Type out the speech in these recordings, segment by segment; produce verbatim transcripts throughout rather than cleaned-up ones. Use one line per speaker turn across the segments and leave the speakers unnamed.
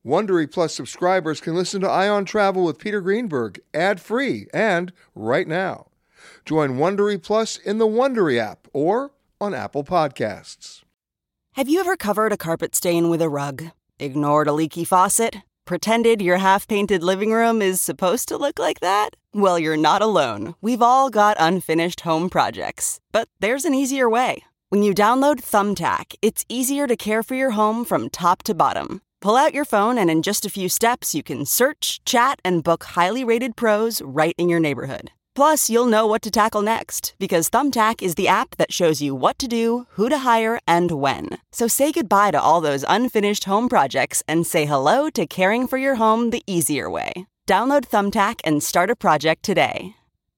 Wondery Plus subscribers can listen to Eye on Travel with Peter Greenberg ad-free and right now. Join Wondery Plus in the Wondery app or on Apple Podcasts.
Have you ever covered a carpet stain with a rug? Ignored a leaky faucet? Pretended your half-painted living room is supposed to look like that? Well, you're not alone. We've all got unfinished home projects. But there's an easier way. When you download Thumbtack, it's easier to care for your home from top to bottom. Pull out your phone and in just a few steps, you can search, chat, and book highly rated pros right in your neighborhood. Plus, you'll know what to tackle next, because Thumbtack is the app that shows you what to do, who to hire, and when. So say goodbye to all those unfinished home projects and say hello to caring for your home the easier way. Download Thumbtack and start a project today.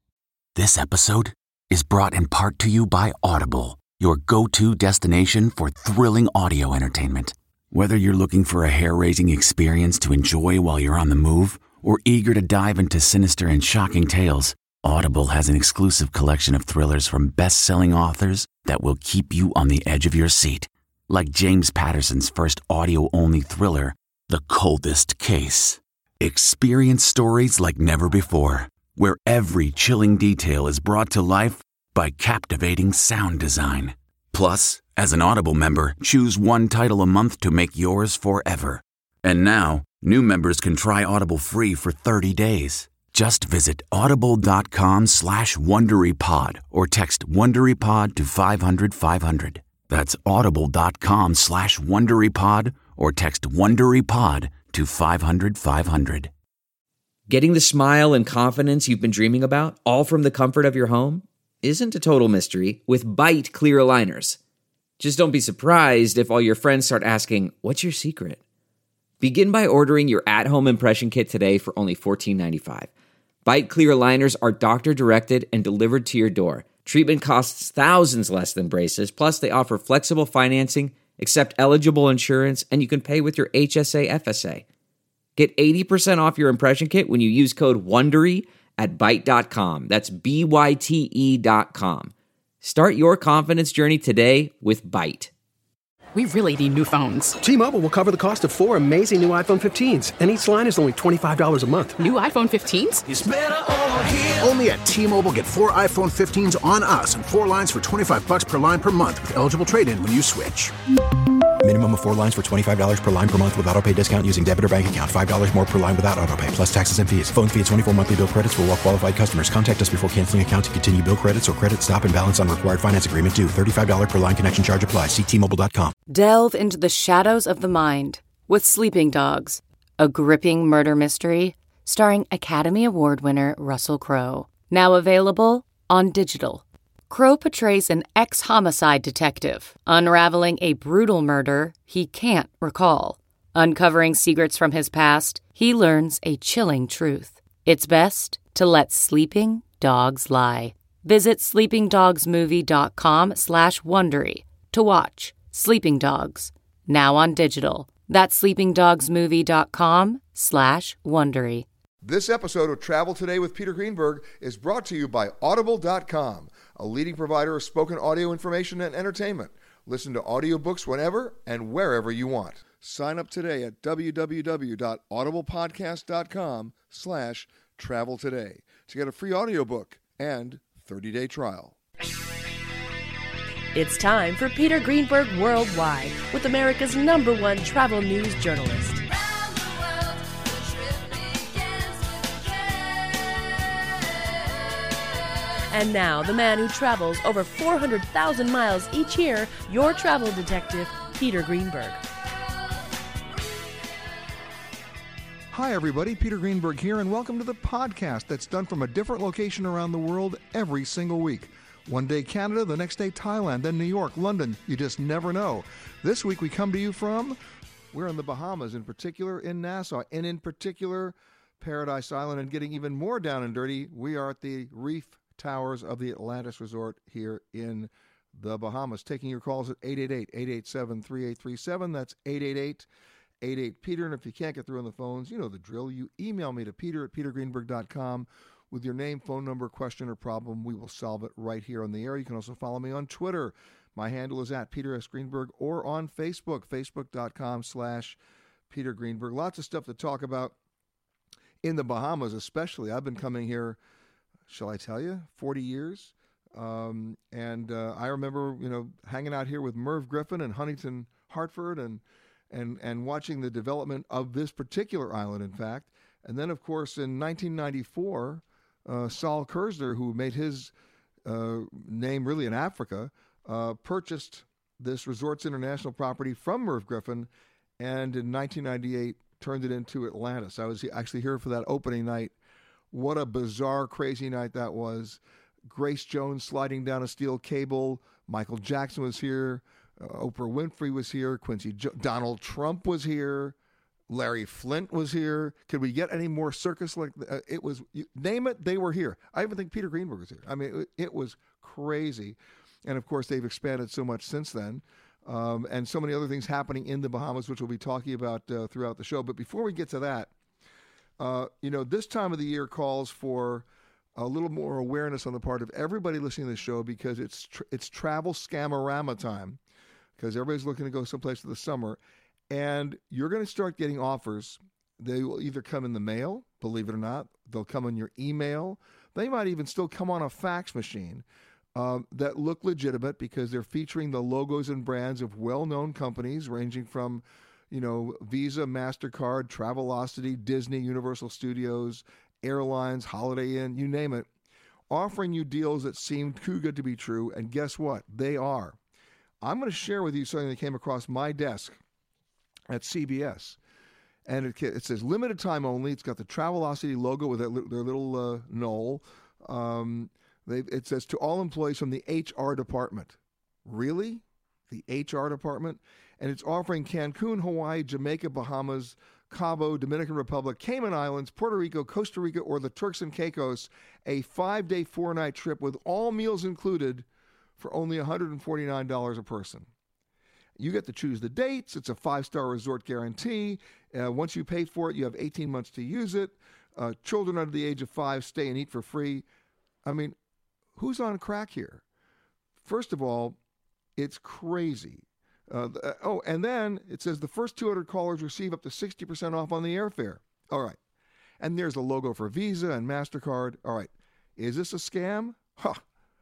This episode is brought in part to you by Audible, your go-to destination for thrilling audio entertainment. Whether you're looking for a hair-raising experience to enjoy while you're on the move or eager to dive into sinister and shocking tales, Audible has an exclusive collection of thrillers from best-selling authors that will keep you on the edge of your seat. Like James Patterson's first audio-only thriller, The Coldest Case. Experience stories like never before, where every chilling detail is brought to life by captivating sound design. Plus, as an Audible member, choose one title a month to make yours forever. And now, new members can try Audible free for thirty days. Just visit audible.com slash WonderyPod or text WonderyPod to five hundred five hundred. That's audible.com slash WonderyPod or text WonderyPod to five hundred five hundred.
Getting the smile and confidence you've been dreaming about, all from the comfort of your home, isn't a total mystery with Byte clear aligners. Just don't be surprised if all your friends start asking, what's your secret? Begin by ordering your at-home impression kit today for only fourteen ninety-five. Byte clear aligners are doctor-directed and delivered to your door. Treatment costs thousands less than braces, plus they offer flexible financing, accept eligible insurance, and you can pay with your H S A F S A. Get eighty percent off your impression kit when you use code WONDERY at byte dot com. That's B Y T E dot com. Start your confidence journey today with Byte.
We really need new phones.
T-Mobile will cover the cost of four amazing new iPhone fifteens, and each line is only twenty-five dollars a month.
New iPhone fifteens?
It's better over here. Only at T-Mobile, get four iPhone fifteens on us and four lines for twenty-five dollars per line per month with eligible trade-in when you switch.
Minimum of four lines for twenty-five dollars per line per month with autopay discount using debit or bank account. five dollars more per line without autopay, plus taxes and fees. Phone fee at twenty-four monthly bill credits for well-qualified customers. Contact us before canceling account to continue bill credits or credit stop and balance on required finance agreement due. thirty-five dollars per line connection charge applies. See T Mobile dot com.
Delve into the shadows of the mind with Sleeping Dogs, a gripping murder mystery starring Academy Award winner Russell Crowe. Now available on digital. Crowe portrays an ex-homicide detective unraveling a brutal murder he can't recall. Uncovering secrets from his past, he learns a chilling truth. It's best to let sleeping dogs lie. Visit sleepingdogsmovie.com slash Wondery to watch Sleeping Dogs, now on digital. That's sleepingdogsmovie.com slash Wondery.
This episode of Travel Today with Peter Greenberg is brought to you by Audible dot com, a leading provider of spoken audio information and entertainment. Listen to audiobooks whenever and wherever you want. Sign up today at www.audiblepodcast.com slash travel today to get a free audiobook and thirty-day trial.
It's time for Peter Greenberg Worldwide with America's number one travel news journalist. And now, the man who travels over four hundred thousand miles each year, your travel detective, Peter Greenberg.
Hi, everybody. Peter Greenberg here, and welcome to the podcast that's done from a different location around the world every single week. One day Canada, the next day Thailand, then New York, London. You just never know. This week we come to you from, we're in the Bahamas, in particular in Nassau, and in particular Paradise Island, and getting even more down and dirty, we are at the Reef Towers of the Atlantis Resort here in the Bahamas. Taking your calls at eight eight eight, eight eight seven, three eight three seven. That's eight eight eight, eight eight, Peter. And if you can't get through on the phones, you know the drill. You email me to peter at peter greenberg dot com with your name, phone number, question, or problem. We will solve it right here on the air. You can also follow me on Twitter. My handle is at Peter S. Greenberg, or on Facebook, facebook.com slash Peter Greenberg. Lots of stuff to talk about in the Bahamas, especially. I've been coming here, shall I tell you, forty years. Um, and uh, I remember, you know, hanging out here with Merv Griffin and Huntington Hartford and and and watching the development of this particular island, in fact. And then, of course, in nineteen ninety-four, uh, Saul Kersner, who made his uh, name really in Africa, uh, purchased this Resorts International property from Merv Griffin, and in nineteen ninety-eight turned it into Atlantis. I was actually here for that opening night. What a bizarre, crazy night that was. Grace Jones sliding down a steel cable. Michael Jackson was here. Uh, Oprah Winfrey was here. Quincy jo- Donald Trump was here. Larry Flint was here. Could we get any more circus like uh, it was? You, name it, they were here. I even think Peter Greenberg was here. I mean, it, it was crazy. And of course, they've expanded so much since then. Um, and so many other things happening in the Bahamas, which we'll be talking about uh, throughout the show. But before we get to that, uh, you know, this time of the year calls for a little more awareness on the part of everybody listening to the show, because it's tr- it's travel scamorama time, because everybody's looking to go someplace for the summer. And you're going to start getting offers. They will either come in the mail, believe it or not. They'll come in your email. They might even still come on a fax machine. Um, that look legitimate, because they're featuring the logos and brands of well-known companies ranging from, you know, Visa, MasterCard, Travelocity, Disney, Universal Studios, airlines, Holiday Inn, you name it, offering you deals that seem too good to be true. And guess what? They are. I'm going to share with you something that came across my desk at C B S. And it, it says limited time only. It's got the Travelocity logo with their, their little uh, knoll. Um, They, it says to all employees from the H R department. Really? The H R department? And it's offering Cancun, Hawaii, Jamaica, Bahamas, Cabo, Dominican Republic, Cayman Islands, Puerto Rico, Costa Rica, or the Turks and Caicos, a five-day, four-night trip with all meals included for only one hundred forty-nine dollars a person. You get to choose the dates. It's a five-star resort guarantee. Uh, once you pay for it, you have eighteen months to use it. Uh, children under the age of five stay and eat for free. I mean, who's on crack here? First of all, it's crazy. Uh, the, oh, and then it says the first two hundred callers receive up to sixty percent off on the airfare. All right. And there's a logo for Visa and MasterCard. All right. Is this a scam? Huh.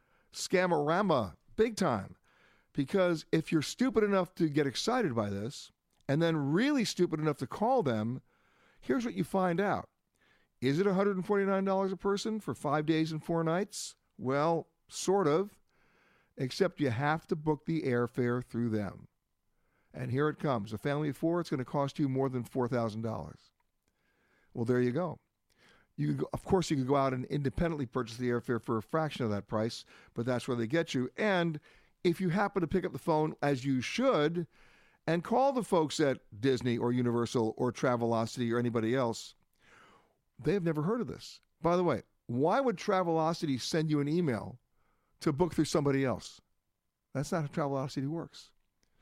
Scamorama, big time. Because if you're stupid enough to get excited by this, and then really stupid enough to call them, here's what you find out. Is it one hundred forty-nine dollars a person for five days and four nights? Well, sort of, except you have to book the airfare through them. And here it comes. A family of four, it's going to cost you more than four thousand dollars. Well, there you go. You go, of course, you could go out and independently purchase the airfare for a fraction of that price, but that's where they get you. And if you happen to pick up the phone, as you should, and call the folks at Disney or Universal or Travelocity or anybody else, they have never heard of this. By the way, why would Travelocity send you an email to book through somebody else? That's not how Travelocity works.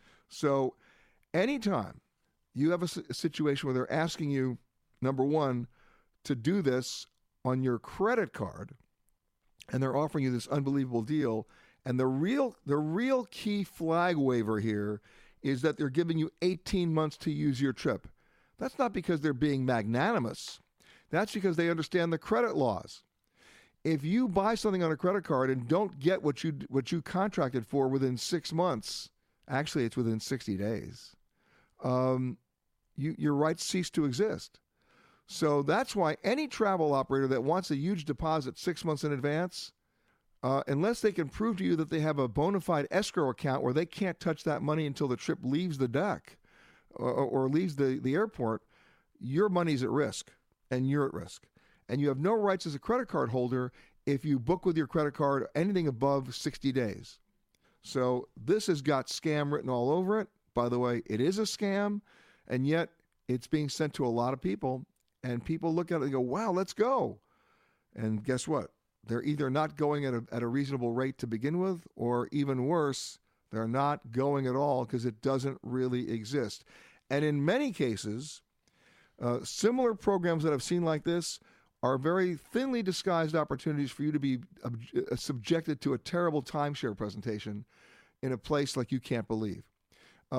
So anytime you have a, a situation where they're asking you, number one, to do this on your credit card, and they're offering you this unbelievable deal, and the real the real key flag waver here is that they're giving you eighteen months to use your trip. That's not because they're being magnanimous. That's because they understand the credit laws. If you buy something on a credit card and don't get what you what you contracted for within six months, actually it's within sixty days, um, you, your rights cease to exist. So that's why any travel operator that wants a huge deposit six months in advance, uh, unless they can prove to you that they have a bona fide escrow account where they can't touch that money until the trip leaves the deck or, or leaves the, the airport, your money's at risk and you're at risk. And you have no rights as a credit card holder if you book with your credit card anything above sixty days. So this has got scam written all over it. By the way, it is a scam, and yet it's being sent to a lot of people. And people look at it and go, wow, let's go. And guess what? They're either not going at a, at a reasonable rate to begin with, or even worse, they're not going at all because it doesn't really exist. And in many cases, uh, similar programs that I've seen like this are very thinly disguised opportunities for you to be uh, subjected to a terrible timeshare presentation in a place like you can't believe. Uh,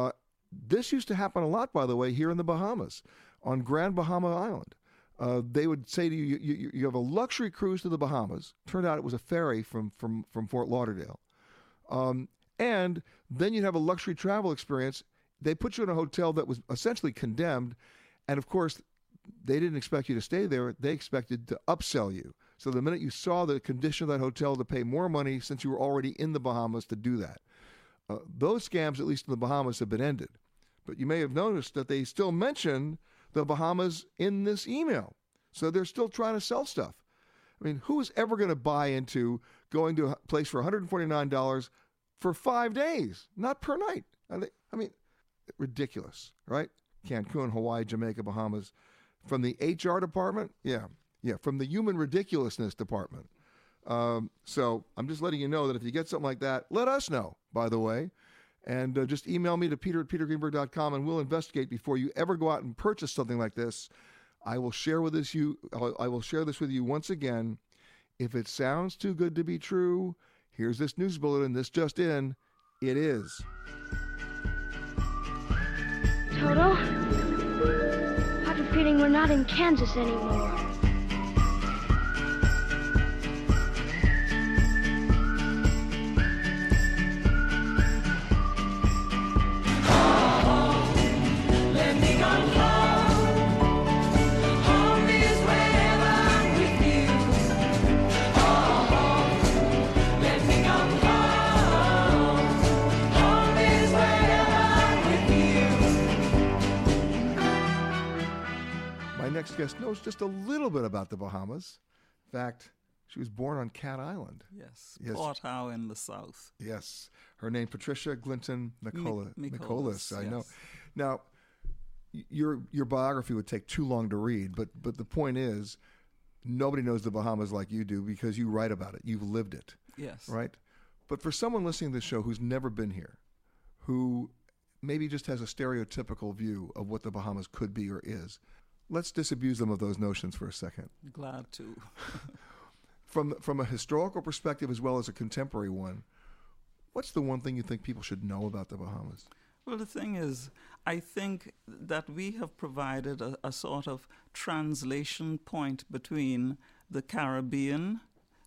this used to happen a lot, by the way, here in the Bahamas, on Grand Bahama Island. Uh, they would say to you, you, you, you have a luxury cruise to the Bahamas. Turned out it was a ferry from, from, from Fort Lauderdale. Um, and then you'd have a luxury travel experience. They put you in a hotel that was essentially condemned. And of course, they didn't expect you to stay there. They expected to upsell you. So the minute you saw the condition of that hotel, to pay more money since you were already in the Bahamas to do that. Uh, those scams, at least in the Bahamas, have been ended. But you may have noticed that they still mention the Bahamas in this email. So they're still trying to sell stuff. I mean, who is ever going to buy into going to a place for one hundred forty-nine dollars for five days, not per night? I mean, ridiculous, right? Cancun, Hawaii, Jamaica, Bahamas. From the H R department? Yeah. Yeah, from the human ridiculousness department. Um, so I'm just letting you know that if you get something like that, let us know, by the way. And uh, just email me to peter at peter greenberg dot com, and we'll investigate before you ever go out and purchase something like this. I will share with this you. I will share this with you once again. If it sounds too good to be true, here's this news bulletin. This just in. It is.
Toto, I have a feeling we're not in Kansas anymore.
Next guest knows just a little bit about the Bahamas. In fact, she was born on Cat Island.
Yes, yes. Port Howe in the south.
Yes. Her name, Patricia Glinton Nicola,
Mi-
Nicholas. I
yes.
know. Now, your your biography would take too long to read, but but the point is, nobody knows the Bahamas like you do because you write about it. You've lived it.
Yes.
Right? But for someone listening to the show who's never been here, who maybe just has a stereotypical view of what the Bahamas could be or is, let's disabuse them of those notions for a second.
Glad to.
from from a historical perspective as well as a contemporary one, what's the one thing you think people should know about the Bahamas?
Well, the thing is, I think that we have provided a, a sort of translation point between the Caribbean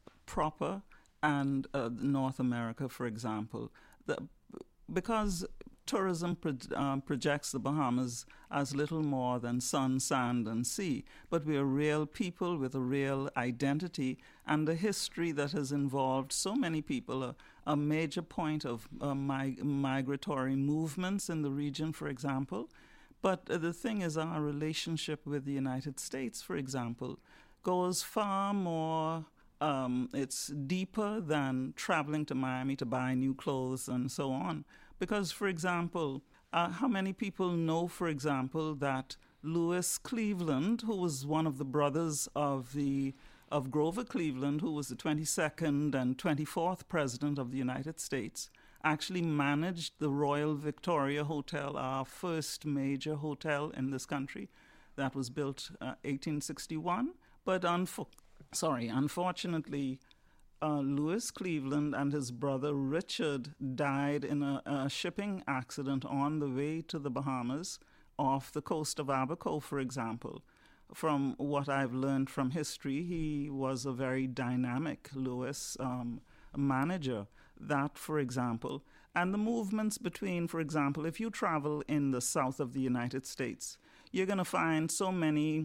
proper and uh, North America, for example. The, because tourism pro- um, projects the Bahamas as little more than sun, sand, and sea, but we are real people with a real identity and a history that has involved so many people, a, a major point of uh, mig- migratory movements in the region, for example. But uh, the thing is, our relationship with the United States, for example, goes far more, um, it's deeper than traveling to Miami to buy new clothes and so on. Because, for example, uh, how many people know, for example, that Lewis Cleveland, who was one of the brothers of the of Grover Cleveland, who was the twenty-second and twenty-fourth president of the United States, actually managed the Royal Victoria Hotel, our first major hotel in this country, that was built uh, eighteen sixty-one. But unfo- sorry, unfortunately, Uh, Lewis Cleveland and his brother Richard died in a, a shipping accident on the way to the Bahamas off the coast of Abaco, for example. From what I've learned from history, he was a very dynamic Lewis um, manager. That, for example, and the movements between, for example, if you travel in the south of the United States, you're going to find so many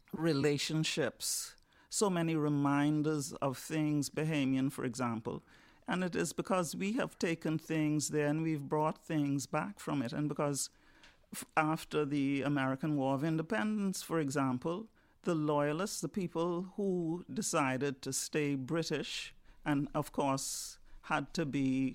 relationships, so many reminders of things, Bahamian, for example. And it is because we have taken things there and we've brought things back from it. And because f- after the American War of Independence, for example, the loyalists, the people who decided to stay British and, of course, had to be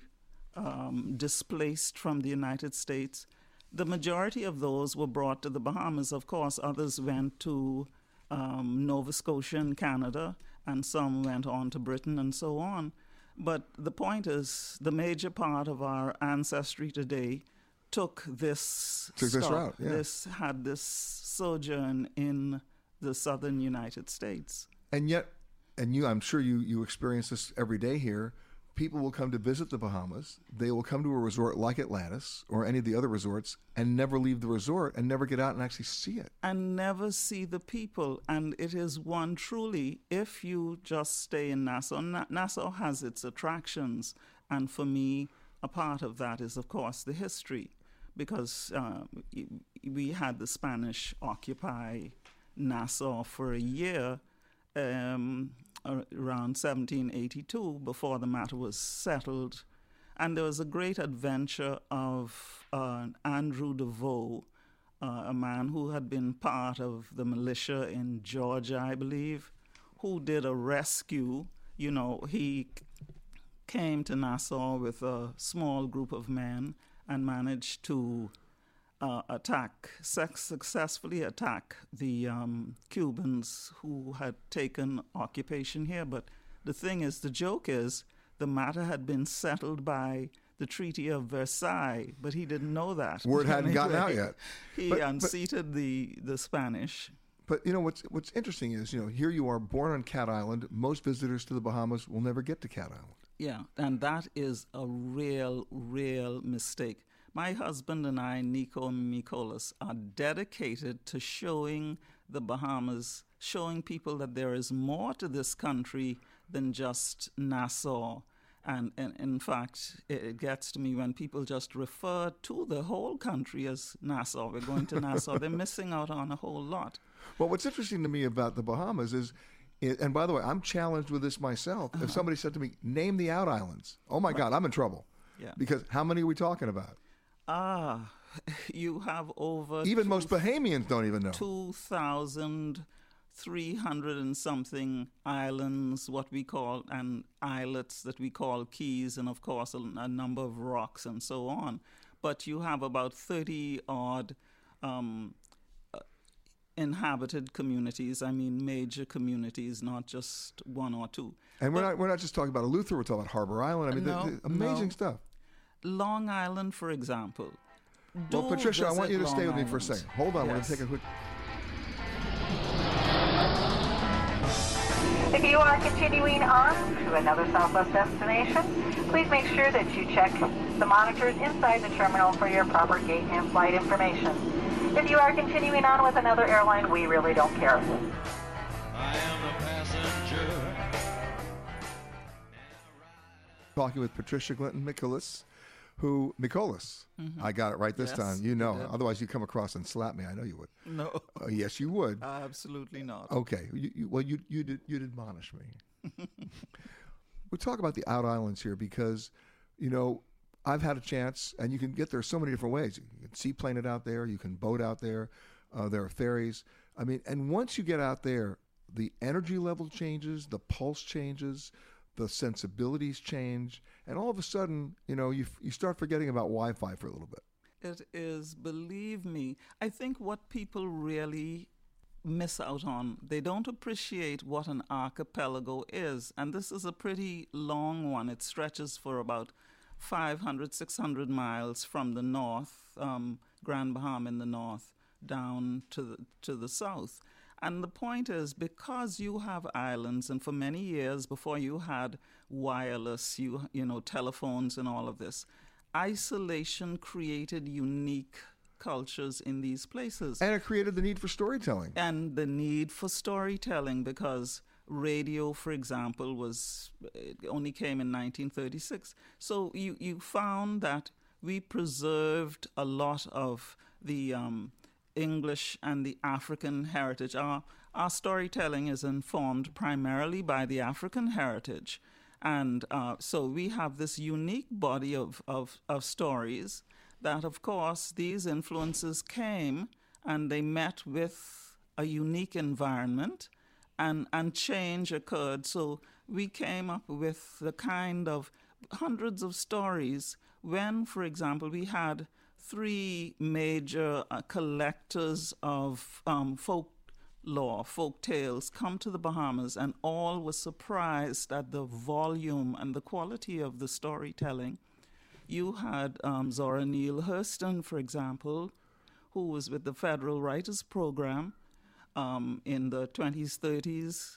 um, displaced from the United States, the majority of those were brought to the Bahamas. Of course, others went to Um, Nova Scotia and Canada, and some went on to Britain and so on. But the point is, the major part of our ancestry today took this
took
stop,
this route, yeah.
this had this sojourn in the southern United States.
And yet, and you, I'm sure you you experience this every day here. people will come to visit the Bahamas. They will come to a resort like Atlantis or any of the other resorts and never leave the resort and never get out and actually see it.
And never see the people. And it is one truly, if you just stay in Nassau, Na- Nassau has its attractions. And for me, a part of that is, of course, the history. Because uh, we had the Spanish occupy Nassau for a year, um, around seventeen eighty-two, before the matter was settled. And there was a great adventure of uh, Andrew DeVoe, uh, a man who had been part of the militia in Georgia, I believe, who did a rescue. You know, he c- came to Nassau with a small group of men and managed to uh, attack, sex- successfully attack the um, Cubans who had taken occupation here. But the thing is, the joke is, the matter had been settled by the Treaty of Versailles, but he didn't know that.
Word hadn't gotten out yet.
He
but,
unseated
but,
the, the Spanish.
But, you know, what's what's interesting is, you know, here you are born on Cat Island. Most visitors to the Bahamas will never get to Cat Island.
Yeah, and that is a real, real mistake. My husband and I, Nico and Mikolas, are dedicated to showing the Bahamas, showing people that there is more to this country than just Nassau. And, and in fact, it, it gets to me when people just refer to the whole country as Nassau. We're going to Nassau. They're missing out on a whole lot.
Well, what's interesting to me about the Bahamas is, and by the way, I'm challenged with this myself. Uh-huh. If somebody said to me, name the out islands, oh my right. God, I'm in trouble.
Yeah.
Because how many are we talking about?
Ah, you have over...
Even two, most Bahamians don't even know.
two thousand three hundred and something islands, what we call, and islets that we call keys, and of course a, a number of rocks and so on. But you have about thirty odd um, uh, inhabited communities. I mean, major communities, not just one or two.
And
but,
we're not we're not just talking about Eleuthera. We're talking about Harbor Island. I mean,
no,
the, the amazing
no.
stuff.
Long Island, for example.
Well,
Do
Patricia, I want you to
Long
stay with
Island.
me for a second. Hold on,
Yes.
we're going to take a quick...
If you are continuing on to another Southwest destination, please make sure that you check the monitors inside the terminal for your proper gate and flight information. If you are continuing on with another airline, we really don't care.
I am a passenger.
Talking with Patricia Glinton Mikolas, who, Mikolas,
mm-hmm.
I got it right this
yes,
time. You know,
you
otherwise you come across and slap me. I know you would.
No.
Uh, yes, you would.
Absolutely not.
Okay. You, you, well, you, you did, you'd admonish me. We'll talk about the out islands here because, you know, I've had a chance, and you can get there so many different ways. You can seaplane it out there. You can boat out there. Uh, there are ferries. I mean, and once you get out there, the energy level changes, the pulse changes, the sensibilities change, and all of a sudden, you know, you you start forgetting about Wi-Fi for a little bit.
It is, believe me, I think what people really miss out on, they don't appreciate what an archipelago is. And this is a pretty long one. It stretches for about five hundred, six hundred miles from the north, um, Grand Bahama in the north, down to the, to the south. And the point is, because you have islands, and for many years before you had wireless, you you know, telephones and all of this, isolation created unique cultures in these places.
And it created the need for storytelling.
And the need for storytelling, because radio, for example, was it only came in nineteen thirty-six. So you, you found that we preserved a lot of the um, English and the African heritage. Our, our storytelling is informed primarily by the African heritage. And uh, so we have this unique body of, of, of stories that, of course, these influences came and they met with a unique environment, and, and change occurred. So we came up with the kind of hundreds of stories when, for example, we had three major uh, collectors of um, folklore, folk tales come to the Bahamas, and all were surprised at the volume and the quality of the storytelling. You had um, Zora Neale Hurston, for example, who was with the Federal Writers Program um, in the twenties, thirties.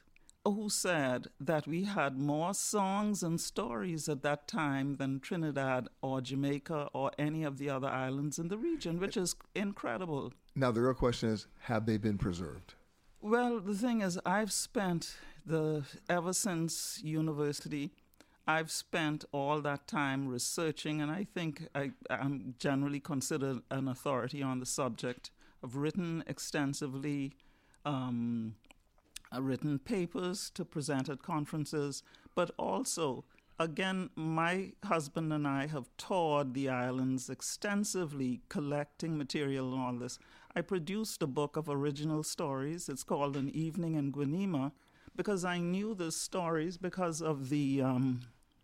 who said that we had more songs and stories at that time than Trinidad or Jamaica or any of the other islands in the region, which is incredible.
Now, the real question is, have they been preserved?
Well, the thing is, I've spent the ever since university, I've spent all that time researching, and I think I, I'm generally considered an authority on the subject. I've written extensively, um, I've written papers to present at conferences, but also, again, my husband and I have toured the islands extensively, collecting material and all this. I produced a book of original stories. It's called An Evening in Guanima, because I knew the stories because of the, um,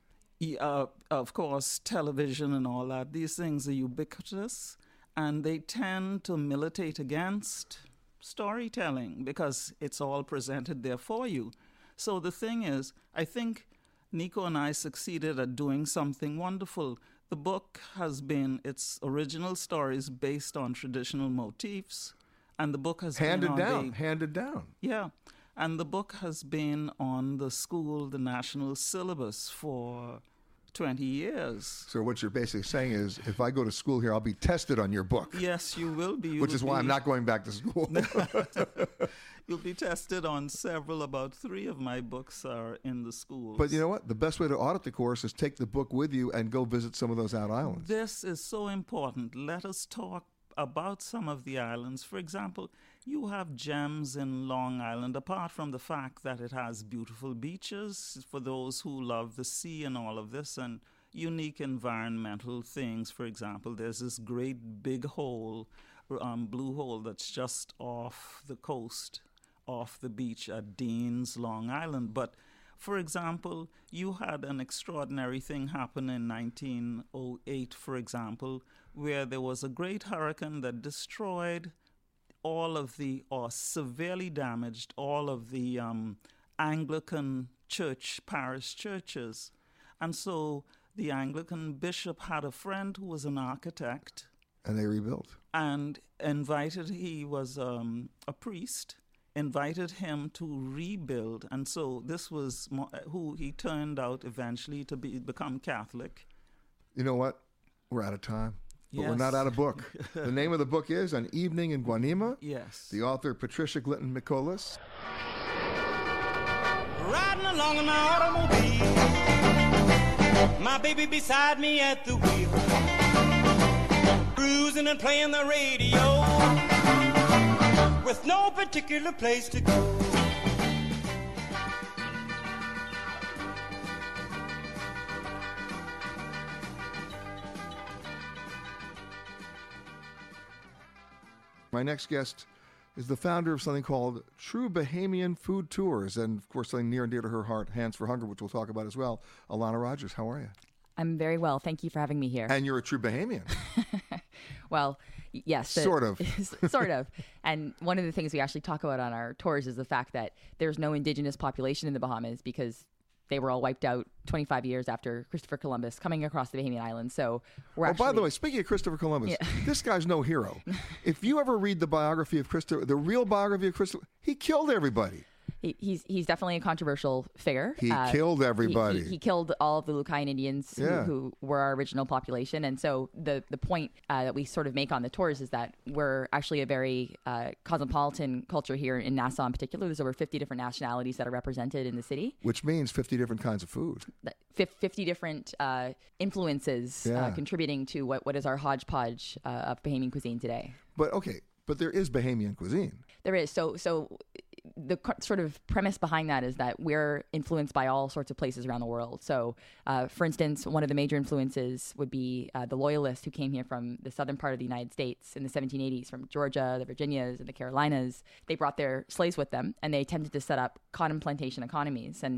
uh, of course, television and all that. These things are ubiquitous, and they tend to militate against storytelling because it's all presented there for you. So the thing is, I think Nico and I succeeded at doing something wonderful. The book has been its original stories based on traditional motifs, and the book has
handed
been
down,
on the,
handed down.
Yeah, and the book has been on the school, the national syllabus for twenty years.
So what you're basically saying is, if I go to school here, I'll be tested on your book.
Yes, you will be. You
Which
will
is why
be.
I'm not going back to school.
You'll be tested on several. About three of my books are in the schools.
But you know what? The best way to audit the course is take the book with you and go visit some of those out islands.
This is so important. Let us talk about some of the islands. For example, you have gems in Long Island, apart from the fact that it has beautiful beaches for those who love the sea and all of this, and unique environmental things. For example, there's this great big hole, um, blue hole, that's just off the coast, off the beach at Deans, Long Island. But for example, you had an extraordinary thing happen in nineteen oh eight, for example, where there was a great hurricane that destroyed all of the, or severely damaged all of the um, Anglican church, parish churches. And so the Anglican bishop had a friend who was an architect.
And they rebuilt.
And invited, he was um, a priest, invited him to rebuild. And so this was mo- who he turned out eventually to be become Catholic.
You know what? We're out of time. But
yes.
We're not out of book. The name of the book is An Evening in Guanima.
Yes.
The author, Patricia Glidden Michaelis.
Riding along in my automobile, my baby beside me at the wheel, cruising and playing the radio, with no particular place to go.
My next guest is the founder of something called True Bahamian Food Tours, and of course something near and dear to her heart, Hands for Hunger, which we'll talk about as well. Alana Rogers, how are you?
I'm very well. Thank you for having me here.
And you're a true Bahamian.
Well, yes.
Sort of.
Sort of. And one of the things we actually talk about on our tours is the fact that there's no indigenous population in the Bahamas because they were all wiped out twenty-five years after Christopher Columbus coming across the Bahamian Islands. So we're
oh,
actually...
by the way, speaking of Christopher Columbus,
Yeah.
this guy's no hero. If you ever read the biography of Christopher, the real biography of Christopher, he killed everybody.
He, he's he's definitely a controversial figure.
He killed everybody.
He, he, he killed all of the Lucayan Indians
Yeah.
who, who were our original population. And so the, the point uh, that we sort of make on the tours is that we're actually a very uh, cosmopolitan culture here in Nassau in particular. There's over fifty different nationalities that are represented in the city.
Which means fifty different kinds of food.
fifty different uh, influences
Yeah.
uh, contributing to what, what is our hodgepodge uh, of Bahamian cuisine today.
But okay, but there is Bahamian cuisine.
There is. So so the co- sort of premise behind that is that we're influenced by all sorts of places around the world. So, uh, for instance, one of the major influences would be uh, the Loyalists who came here from the southern part of the United States in the seventeen eighties, from Georgia, the Virginias, and the Carolinas. They brought their slaves with them, and they tended to set up cotton plantation economies. And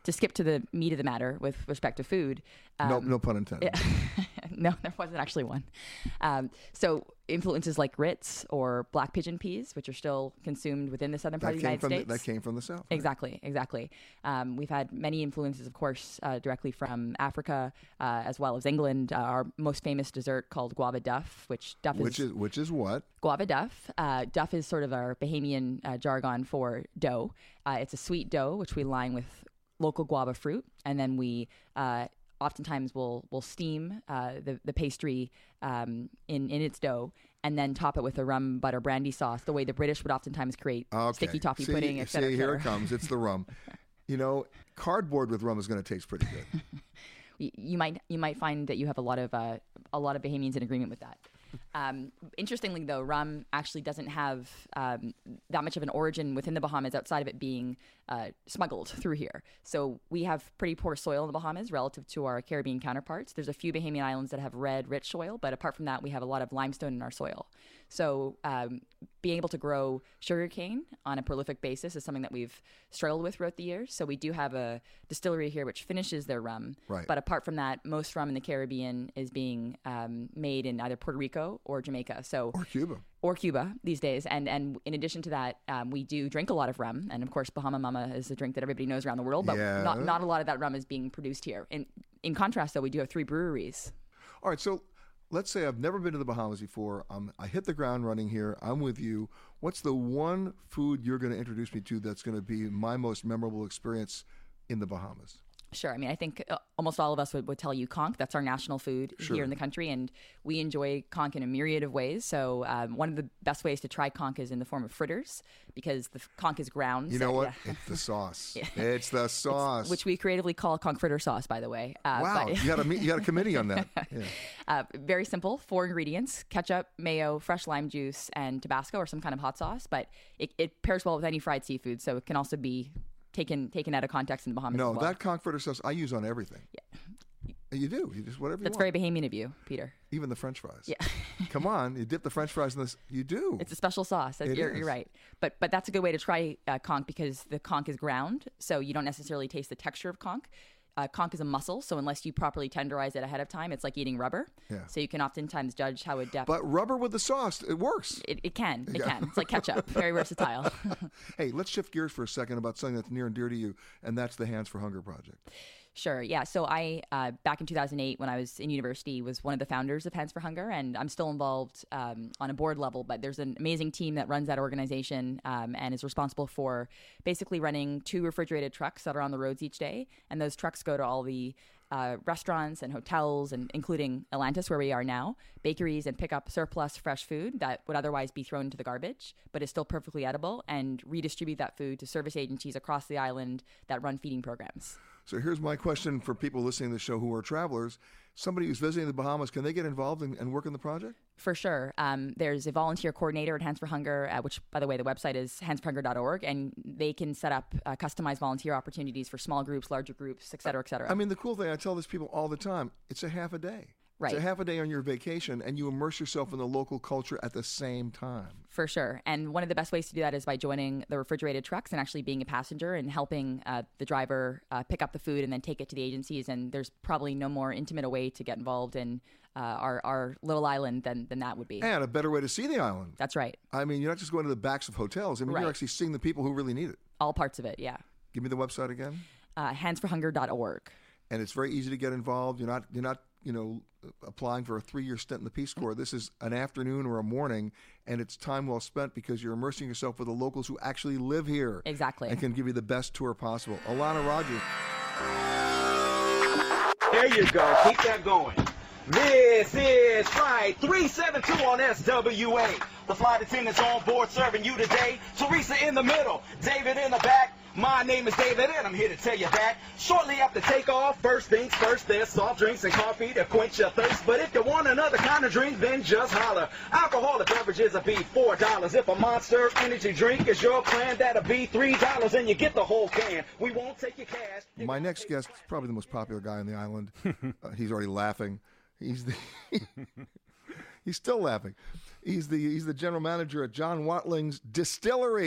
to skip to the meat of the matter with respect to food. Um,
no, no pun intended.
no, there wasn't actually one. Um, so influences like grits or black pigeon peas, which are still consumed within the southern part
that
of the United
from
States.
The, that came from the South. Right?
Exactly, exactly. Um, we've had many influences, of course, uh, directly from Africa, uh, as well as England. Uh, our most famous dessert called guava duff, which duff
which
is,
is which is what?
Guava duff. Uh, duff is sort of our Bahamian uh, jargon for dough. Uh, it's a sweet dough, which we line with local guava fruit, and then we uh, oftentimes will will steam uh, the the pastry um, in in its dough, and then top it with a rum butter brandy sauce. The way the British would oftentimes create
Okay.
sticky toffee
see,
pudding, et cetera,
see,
et
here
cetera.
it comes. It's the rum. You know, cardboard with rum is going to taste pretty good.
you, you might you might find that you have a lot of uh, a lot of Bahamians in agreement with that. Um, interestingly, though, rum actually doesn't have um, that much of an origin within the Bahamas outside of it being uh, smuggled through here. So we have pretty poor soil in the Bahamas relative to our Caribbean counterparts. There's a few Bahamian islands that have red, rich soil, but apart from that, we have a lot of limestone in our soil. So um, being able to grow sugarcane on a prolific basis is something that we've struggled with throughout the years. So we do have a distillery here which finishes their rum.
Right.
But apart from that, most rum in the Caribbean is being um, made in either Puerto Rico or Jamaica. So
or Cuba.
Or Cuba these days. And and in addition to that, um, we do drink a lot of rum. And of course, Bahama Mama is a drink that everybody knows around the world. But
Yeah.
not, not a lot of that rum is being produced here. In, in contrast, though, we do have three breweries.
All right, so let's say I've never been to the Bahamas before. Um, I hit the ground running here. I'm with you. What's the one food you're going to introduce me to that's going to be my most memorable experience in the Bahamas?
Sure. I mean, I think uh, almost all of us would, would tell you conch. That's our national food
Sure.
here in the country, and we enjoy conch in a myriad of ways. So um, one of the best ways to try conch is in the form of fritters, because the f- conch is ground.
You
so-
know what?
yeah.
It's the sauce.
Yeah.
It's the sauce.
It's- which we creatively call conch fritter sauce, by the way. Uh,
wow,
but-
you got a meet- you got a committee on that. Yeah.
Uh, very simple, four ingredients: ketchup, mayo, fresh lime juice, and Tabasco or some kind of hot sauce. But it, it pairs well with any fried seafood, so it can also be taken taken out of context in the Bahamas.
No,
as well.
that conch fritter sauce I use on everything.
Yeah.
You do. You just whatever you
That's
want.
very Bahamian of you, Peter.
Even the French fries.
Yeah.
Come on, you dip the French fries in this. You do.
It's a special sauce.
It
you're,
is.
you're right. But but that's a good way to try uh, conch, because the conch is ground, so you don't necessarily taste the texture of conch. Uh, conch is a muscle, so unless you properly tenderize it ahead of time, it's like eating rubber.
Yeah.
So you can oftentimes judge how adept.
But rubber with the sauce, it works.
It, it can. It
Yeah.
can. It's like ketchup. Very versatile.
Hey, let's shift gears for a second about something that's near and dear to you, and that's the Hands for Hunger project.
Sure. Yeah. So I, uh, back in two thousand eight, when I was in university, was one of the founders of Hands for Hunger, and I'm still involved um, on a board level. But there's an amazing team that runs that organization um, and is responsible for basically running two refrigerated trucks that are on the roads each day, and those trucks go to all the uh, restaurants and hotels, and including Atlantis, where we are now, bakeries, and pick up surplus fresh food that would otherwise be thrown into the garbage, but is still perfectly edible, and redistribute that food to service agencies across the island that run feeding programs.
So here's my question for people listening to the show who are travelers. Somebody who's visiting the Bahamas, can they get involved and, and work in the project?
For sure. Um, there's a volunteer coordinator at Hands for Hunger, uh, which, by the way, the website is hands for hunger dot org, and they can set up uh, customized volunteer opportunities for small groups, larger groups, et cetera, et cetera.
I mean, the cool thing, I tell this people all the time, it's a half a day.
Right.
It's a half a day on your vacation, and you immerse yourself in the local culture at the same time.
For sure. And one of the best ways to do that is by joining the refrigerated trucks and actually being a passenger and helping uh, the driver uh, pick up the food and then take it to the agencies. And there's probably no more intimate a way to get involved in uh, our, our little island than, than that would be.
And a better way to see the island.
That's right.
I mean, you're not just going to the backs of hotels. I mean,
Right.
you're actually seeing the people who really need it.
All parts of it, yeah.
Give me the website again.
Uh, hands for hunger dot org.
And it's very easy to get involved. You're not, you're not, you know, applying for a three-year stint in the Peace Corps. This is an afternoon or a morning, and it's time well spent because you're immersing yourself with the locals who actually live here.
Exactly.
And can give you the best tour possible. Alana Rogers.
There you go. Keep that going. This is Flight three seven two on S W A. The flight attendants on board serving you today. Teresa in the middle, David in the back. My name is David, and I'm here to tell you that shortly after takeoff, first things first, there's soft drinks and coffee to quench your thirst. But if you want another kind of drink, then just holler. Alcoholic beverages will be four dollars. If a Monster Energy drink is your plan, that'll be three dollars, and you get the whole can. We won't take your cash.
My next guest is probably the most popular guy on the island. uh, he's already laughing. He's the he's still laughing. He's the he's the general manager at John Watling's Distillery.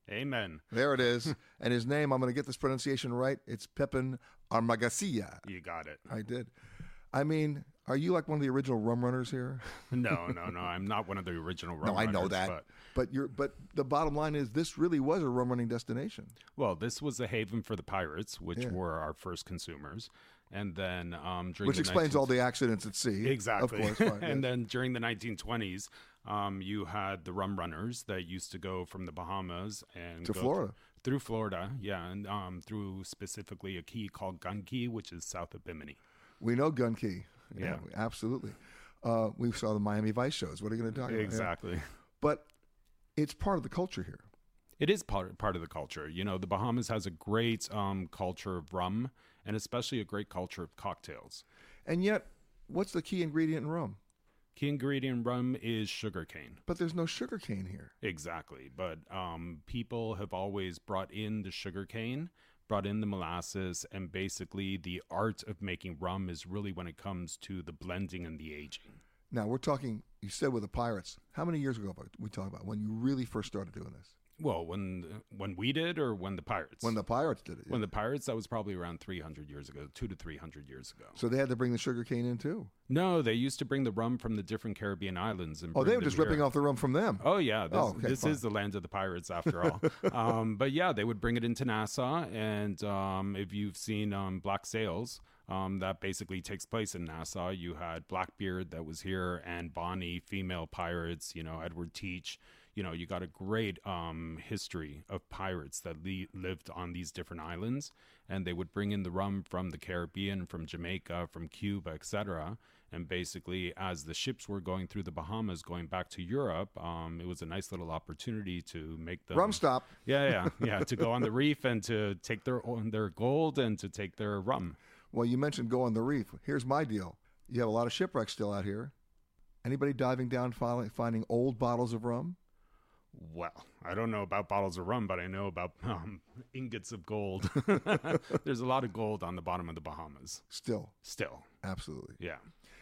Amen.
There it is. And his name, I'm going to get this pronunciation right. It's Pepin Armagacia.
You got it.
I did. I mean, are you like one of the original rum runners here?
No, no, no. I'm not one of the original rum
no,
runners.
I know that.
But,
but you're. But the bottom line is, this really was a rum running destination.
Well, this was a haven for the pirates, which
Yeah.
were our first consumers. And then um, during
Which
the
explains
nineteen
all the accidents at sea.
Exactly.
Of course. Right,
and
yes.
then during the nineteen twenties, um, you had the rum runners that used to go from the Bahamas and
To
go
Florida.
th- through Florida, yeah, and um, through specifically a key called Gun Key, which is south of Bimini.
We know Gun Key.
Yeah.
absolutely. Uh, we saw the Miami Vice shows. What are you going to talk about?
Exactly.
Yeah. But it's part of the culture here.
It is part part of the culture. You know, the Bahamas has a great um, culture of rum, and especially a great culture of cocktails.
And yet, what's the key ingredient in rum?
Key ingredient in rum is sugarcane.
But there's no sugarcane here.
Exactly. But um, people have always brought in the sugarcane, brought in the molasses, and basically the art of making rum is really when it comes to the blending and the aging.
Now, we're talking, you said with the pirates. How many years ago are we talking about when you really first started doing this?
Well, when when we did, or when the pirates?
When the pirates did it. Yeah.
When the pirates, that was probably around three hundred years ago, two to three hundred years ago.
So they had to bring the sugarcane in too?
No, they used to bring the rum from the different Caribbean islands. And
Oh,
bring
they were
them
just ripping
here.
off the rum from them?
Oh, yeah. This,
Oh, okay,
this
fine.
is the land of the pirates, after all. um, but yeah, they would bring it into Nassau. And um, if you've seen um, Black Sails, um, that basically takes place in Nassau. You had Blackbeard that was here, and Bonnie, female pirates, you know, Edward Teach. You know, you got a great um, history of pirates that le- lived on these different islands, and they would bring in the rum from the Caribbean, from Jamaica, from Cuba, et cetera. And basically, as the ships were going through the Bahamas, going back to Europe, um, it was a nice little opportunity to make them
Rum stop.
Yeah, yeah, yeah, to go on the reef and to take their their gold and to take their rum.
Well, you mentioned go on the reef. Here's my deal. You have a lot of shipwrecks still out here. Anybody diving down, finding, finding old bottles of rum?
Well, I don't know about bottles of rum, but I know about um, ingots of gold. There's a lot of gold on the bottom of the Bahamas.
Still.
Still.
Absolutely.
Yeah.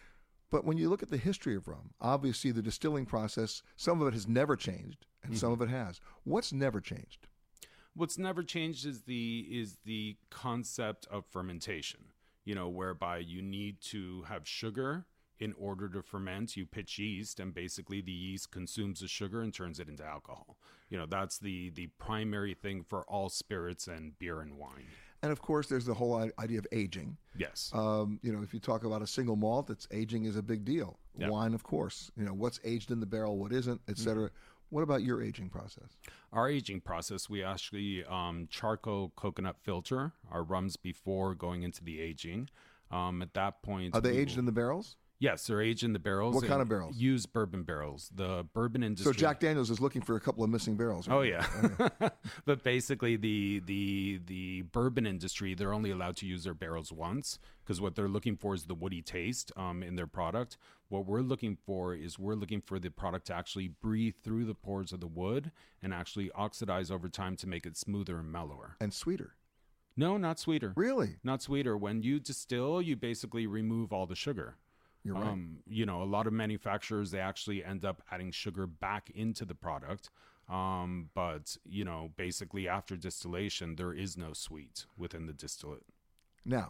But when you look at the history of rum, obviously the distilling process, some of it has never changed, and mm-hmm. some of it has. What's never changed?
What's never changed is the is the concept of fermentation, you know, whereby you need to have sugar in order to ferment. You pitch yeast, and basically the yeast consumes the sugar and turns it into alcohol. You know, that's the the primary thing for all spirits and beer and wine.
And of course, there's the whole idea of aging.
Yes.
Um, you know, if you talk about a single malt, it's aging is a big deal.
Yep.
Wine, of course. You know, what's aged in the barrel, what isn't, et cetera. Mm-hmm. What about your aging process?
Our aging process, we actually um, charcoal coconut filter our rums before going into the aging. Um, at that point,
are they
we
aged
will...
in the barrels?
Yes, they're aged in the barrels.
What kind of barrels?
Use bourbon barrels. The bourbon industry.
So Jack Daniels is looking for a couple of missing barrels. Right?
Oh yeah, okay. But basically the the the bourbon industry, they're only allowed to use their barrels once because what they're looking for is the woody taste um, in their product. What we're looking for is we're looking for the product to actually breathe through the pores of the wood and actually oxidize over time to make it smoother and mellower
and sweeter.
No, not sweeter.
Really?
Not sweeter. When you distill, you basically remove all the sugar.
You're right.
Um, you know, a lot of manufacturers, they actually end up adding sugar back into the product. Um, but, you know, basically after distillation, there is no sweet within the distillate.
Now,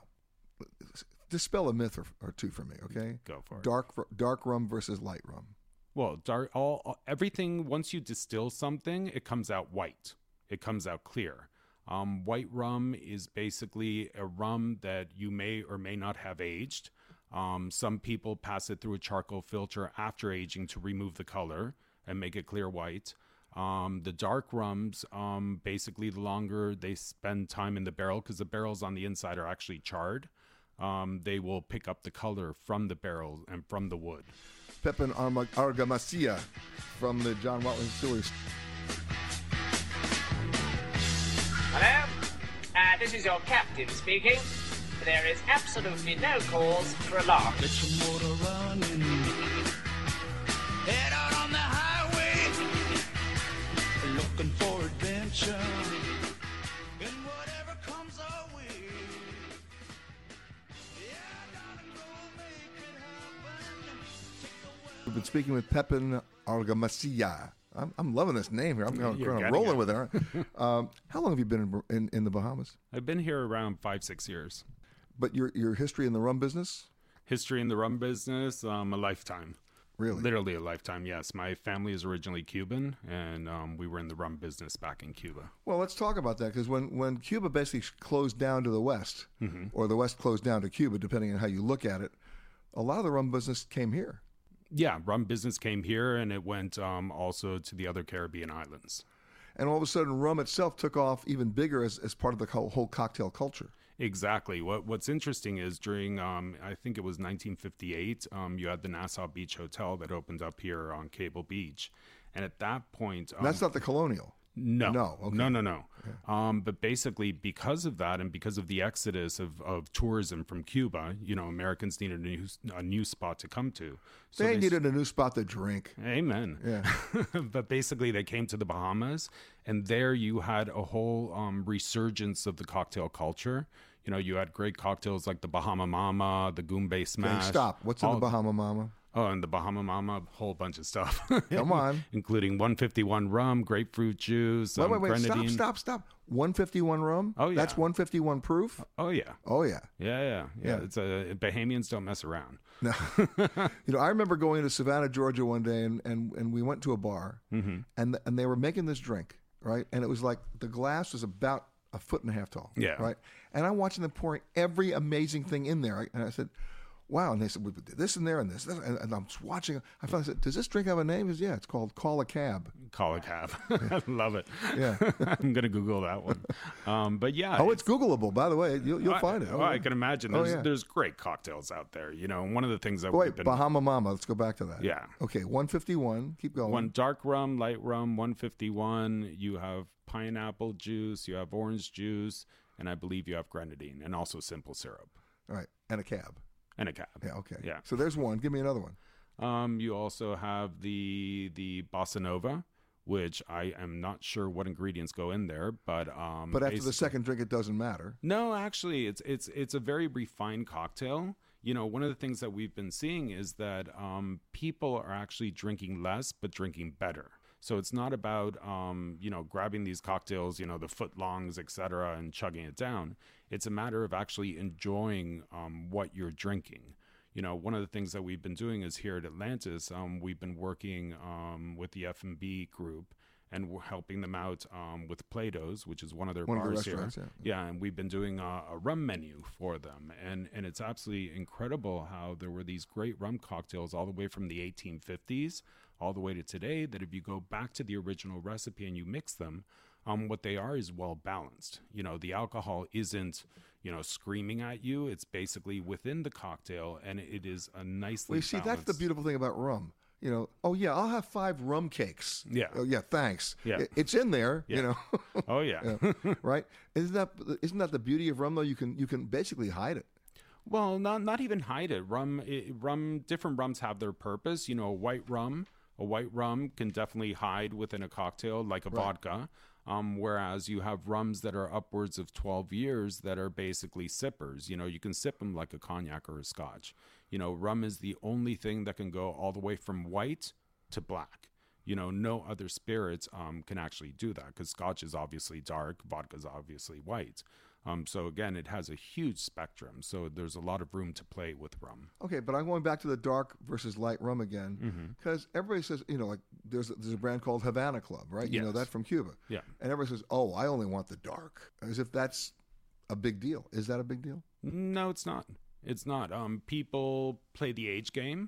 dispel a myth or, or two for me, okay?
Go for it.
Dark, dark rum versus light rum.
Well, dark, all, all everything, once you distill something, it comes out white. It comes out clear. Um, white rum is basically a rum that you may or may not have aged. Um, some people pass it through a charcoal filter after aging to remove the color and make it clear white. Um, the dark rums, um, basically the longer they spend time in the barrel, because the barrels on the inside are actually charred, um, they will pick up the color from the barrel and from the wood.
Pepin Armagacia from the John Watling Distillery.
Hello? Uh, this is your captain speaking. There is absolutely no cause for alarm.
Get your motor running. Head out on the highway. Looking for adventure. And whatever comes our way. Yeah, gotta go make it happen.
We've been speaking with Pepin Armagacia. I'm, I'm loving this name here. I'm going
You're
to
getting
rolling
it.
with it. Aren't I? um, how long have you been in, in, in the Bahamas?
I've been here around five, six years.
But your your history in the rum business?
History in the rum business, um, a lifetime.
Really?
Literally a lifetime, yes. My family is originally Cuban, and um, we were in the rum business back in Cuba.
Well, let's talk about that, because when, when Cuba basically closed down to the West,
Mhm.
or the West closed down to Cuba, depending on how you look at it, a lot of the rum business came here.
Yeah, rum business came here, and it went um, also to the other Caribbean islands.
And all of a sudden, rum itself took off even bigger as, as part of the whole, whole cocktail culture.
Exactly. What What's interesting is during, um, I think it was nineteen fifty-eight, um, you had the Nassau Beach Hotel that opened up here on Cable Beach. And at that point... Um,
That's not the Colonial.
No.
No, okay.
No, no, no. Um, but basically, because of that and because of the exodus of, of tourism from Cuba, you know, Americans needed a new, a new spot to come to. So
they,
s-
needed a new spot to drink.
Amen.
Yeah.
But basically, they came to the Bahamas, and there you had a whole um, resurgence of the cocktail culture. You know, you had great cocktails like the Bahama Mama, the Goombay Smash.
Okay, stop. What's in
all-
the Bahama Mama?
Oh, and the Bahama Mama, a whole bunch of stuff.
Come on.
Including one fifty-one rum, grapefruit juice,
Wait,
um,
wait, wait. Stop,
grenadine.
stop, stop. one fifty-one rum?
Oh, yeah.
That's one fifty-one proof?
Oh, yeah.
Oh, yeah.
Yeah, yeah, yeah.
Yeah.
It's a Bahamians don't mess around.
No. You know, I remember going to Savannah, Georgia one day, and, and, and we went to a bar,
Mhm.
and and they were making this drink, right? And it was like the glass was about a foot and a half tall.
Yeah.
Right? And I'm watching them pouring every amazing thing in there. And I said, wow. And they said, we did this in there and this. this. And, and I'm just watching. I finally said, does this drink have a name? He said, yeah, it's called Call a Cab.
Call a cab. I love it.
Yeah.
I'm going to Google that one. Um, but yeah.
Oh, it's Googleable, by the way. You'll, you'll
I,
find it.
Oh, I can imagine.
Oh,
There's,
yeah.
there's great cocktails out there. You know, and one of the things that
But
we've
wait,
been...
Bahama Mama. Let's go back to that.
Yeah.
Okay, one fifty-one. Keep going.
One dark rum, light rum, one fifty-one. You have pineapple juice, you have orange juice, and I believe you have grenadine, and also simple syrup.
All right, and a cab.
And a cab.
Yeah, okay.
Yeah.
So there's one. Give me another one.
Um, you also have the the Bossa Nova, which I am not sure what ingredients go in there, but um,
But after the
basically-
second drink, it doesn't matter.
No, actually, it's it's it's a very refined cocktail. You know, one of the things that we've been seeing is that um, people are actually drinking less, but drinking better. So it's not about um, you know grabbing these cocktails, you know, the footlongs, et cetera, and chugging it down. It's a matter of actually enjoying um, what you're drinking. You know, one of the things that we've been doing is here at Atlantis, um, we've been working um, with the F and B group, and we're helping them out um, with Plato's, which is one of their
One of the
bars here.
restaurants, yeah.
Yeah, and we've been doing a, a rum menu for them, and and it's absolutely incredible how there were these great rum cocktails all the way from the eighteen fifties all the way to today. That if you go back to the original recipe and you mix them, um, what they are is well balanced. You know, the alcohol isn't you know screaming at you; it's basically within the cocktail, and it is a nicely.
Well, you see, that's
balanced.
the beautiful thing about rum. You know, oh yeah, I'll have five rum cakes.
Yeah.
Oh yeah, thanks.
Yeah.
It- it's in there.
Yeah.
You know.
Oh yeah.
Yeah. Right? Isn't that isn't that the beauty of rum though? You can you can basically hide it.
Well, not not even hide it. Rum, it, rum. Different rums have their purpose. You know, a white rum, a white rum can definitely hide within a cocktail like a
Right.
vodka. Um, whereas you have rums that are upwards of twelve years that are basically sippers. You know, you can sip them like a cognac or a scotch. You know, rum is the only thing that can go all the way from white to black. You know, no other spirits um, can actually do that because scotch is obviously dark, vodka is obviously white. Um, so again, it has a huge spectrum. So there's a lot of room to play with rum.
Okay, but I'm going back to the dark versus light rum again
Mhm.
because everybody says, you know, like there's there's a brand called Havana Club, right? You know
Yes.
that from Cuba.
Yeah.
And everybody says, oh, I only want the dark, as if that's a big deal. Is that a big deal?
No, it's not. It's not. Um, people play the age game.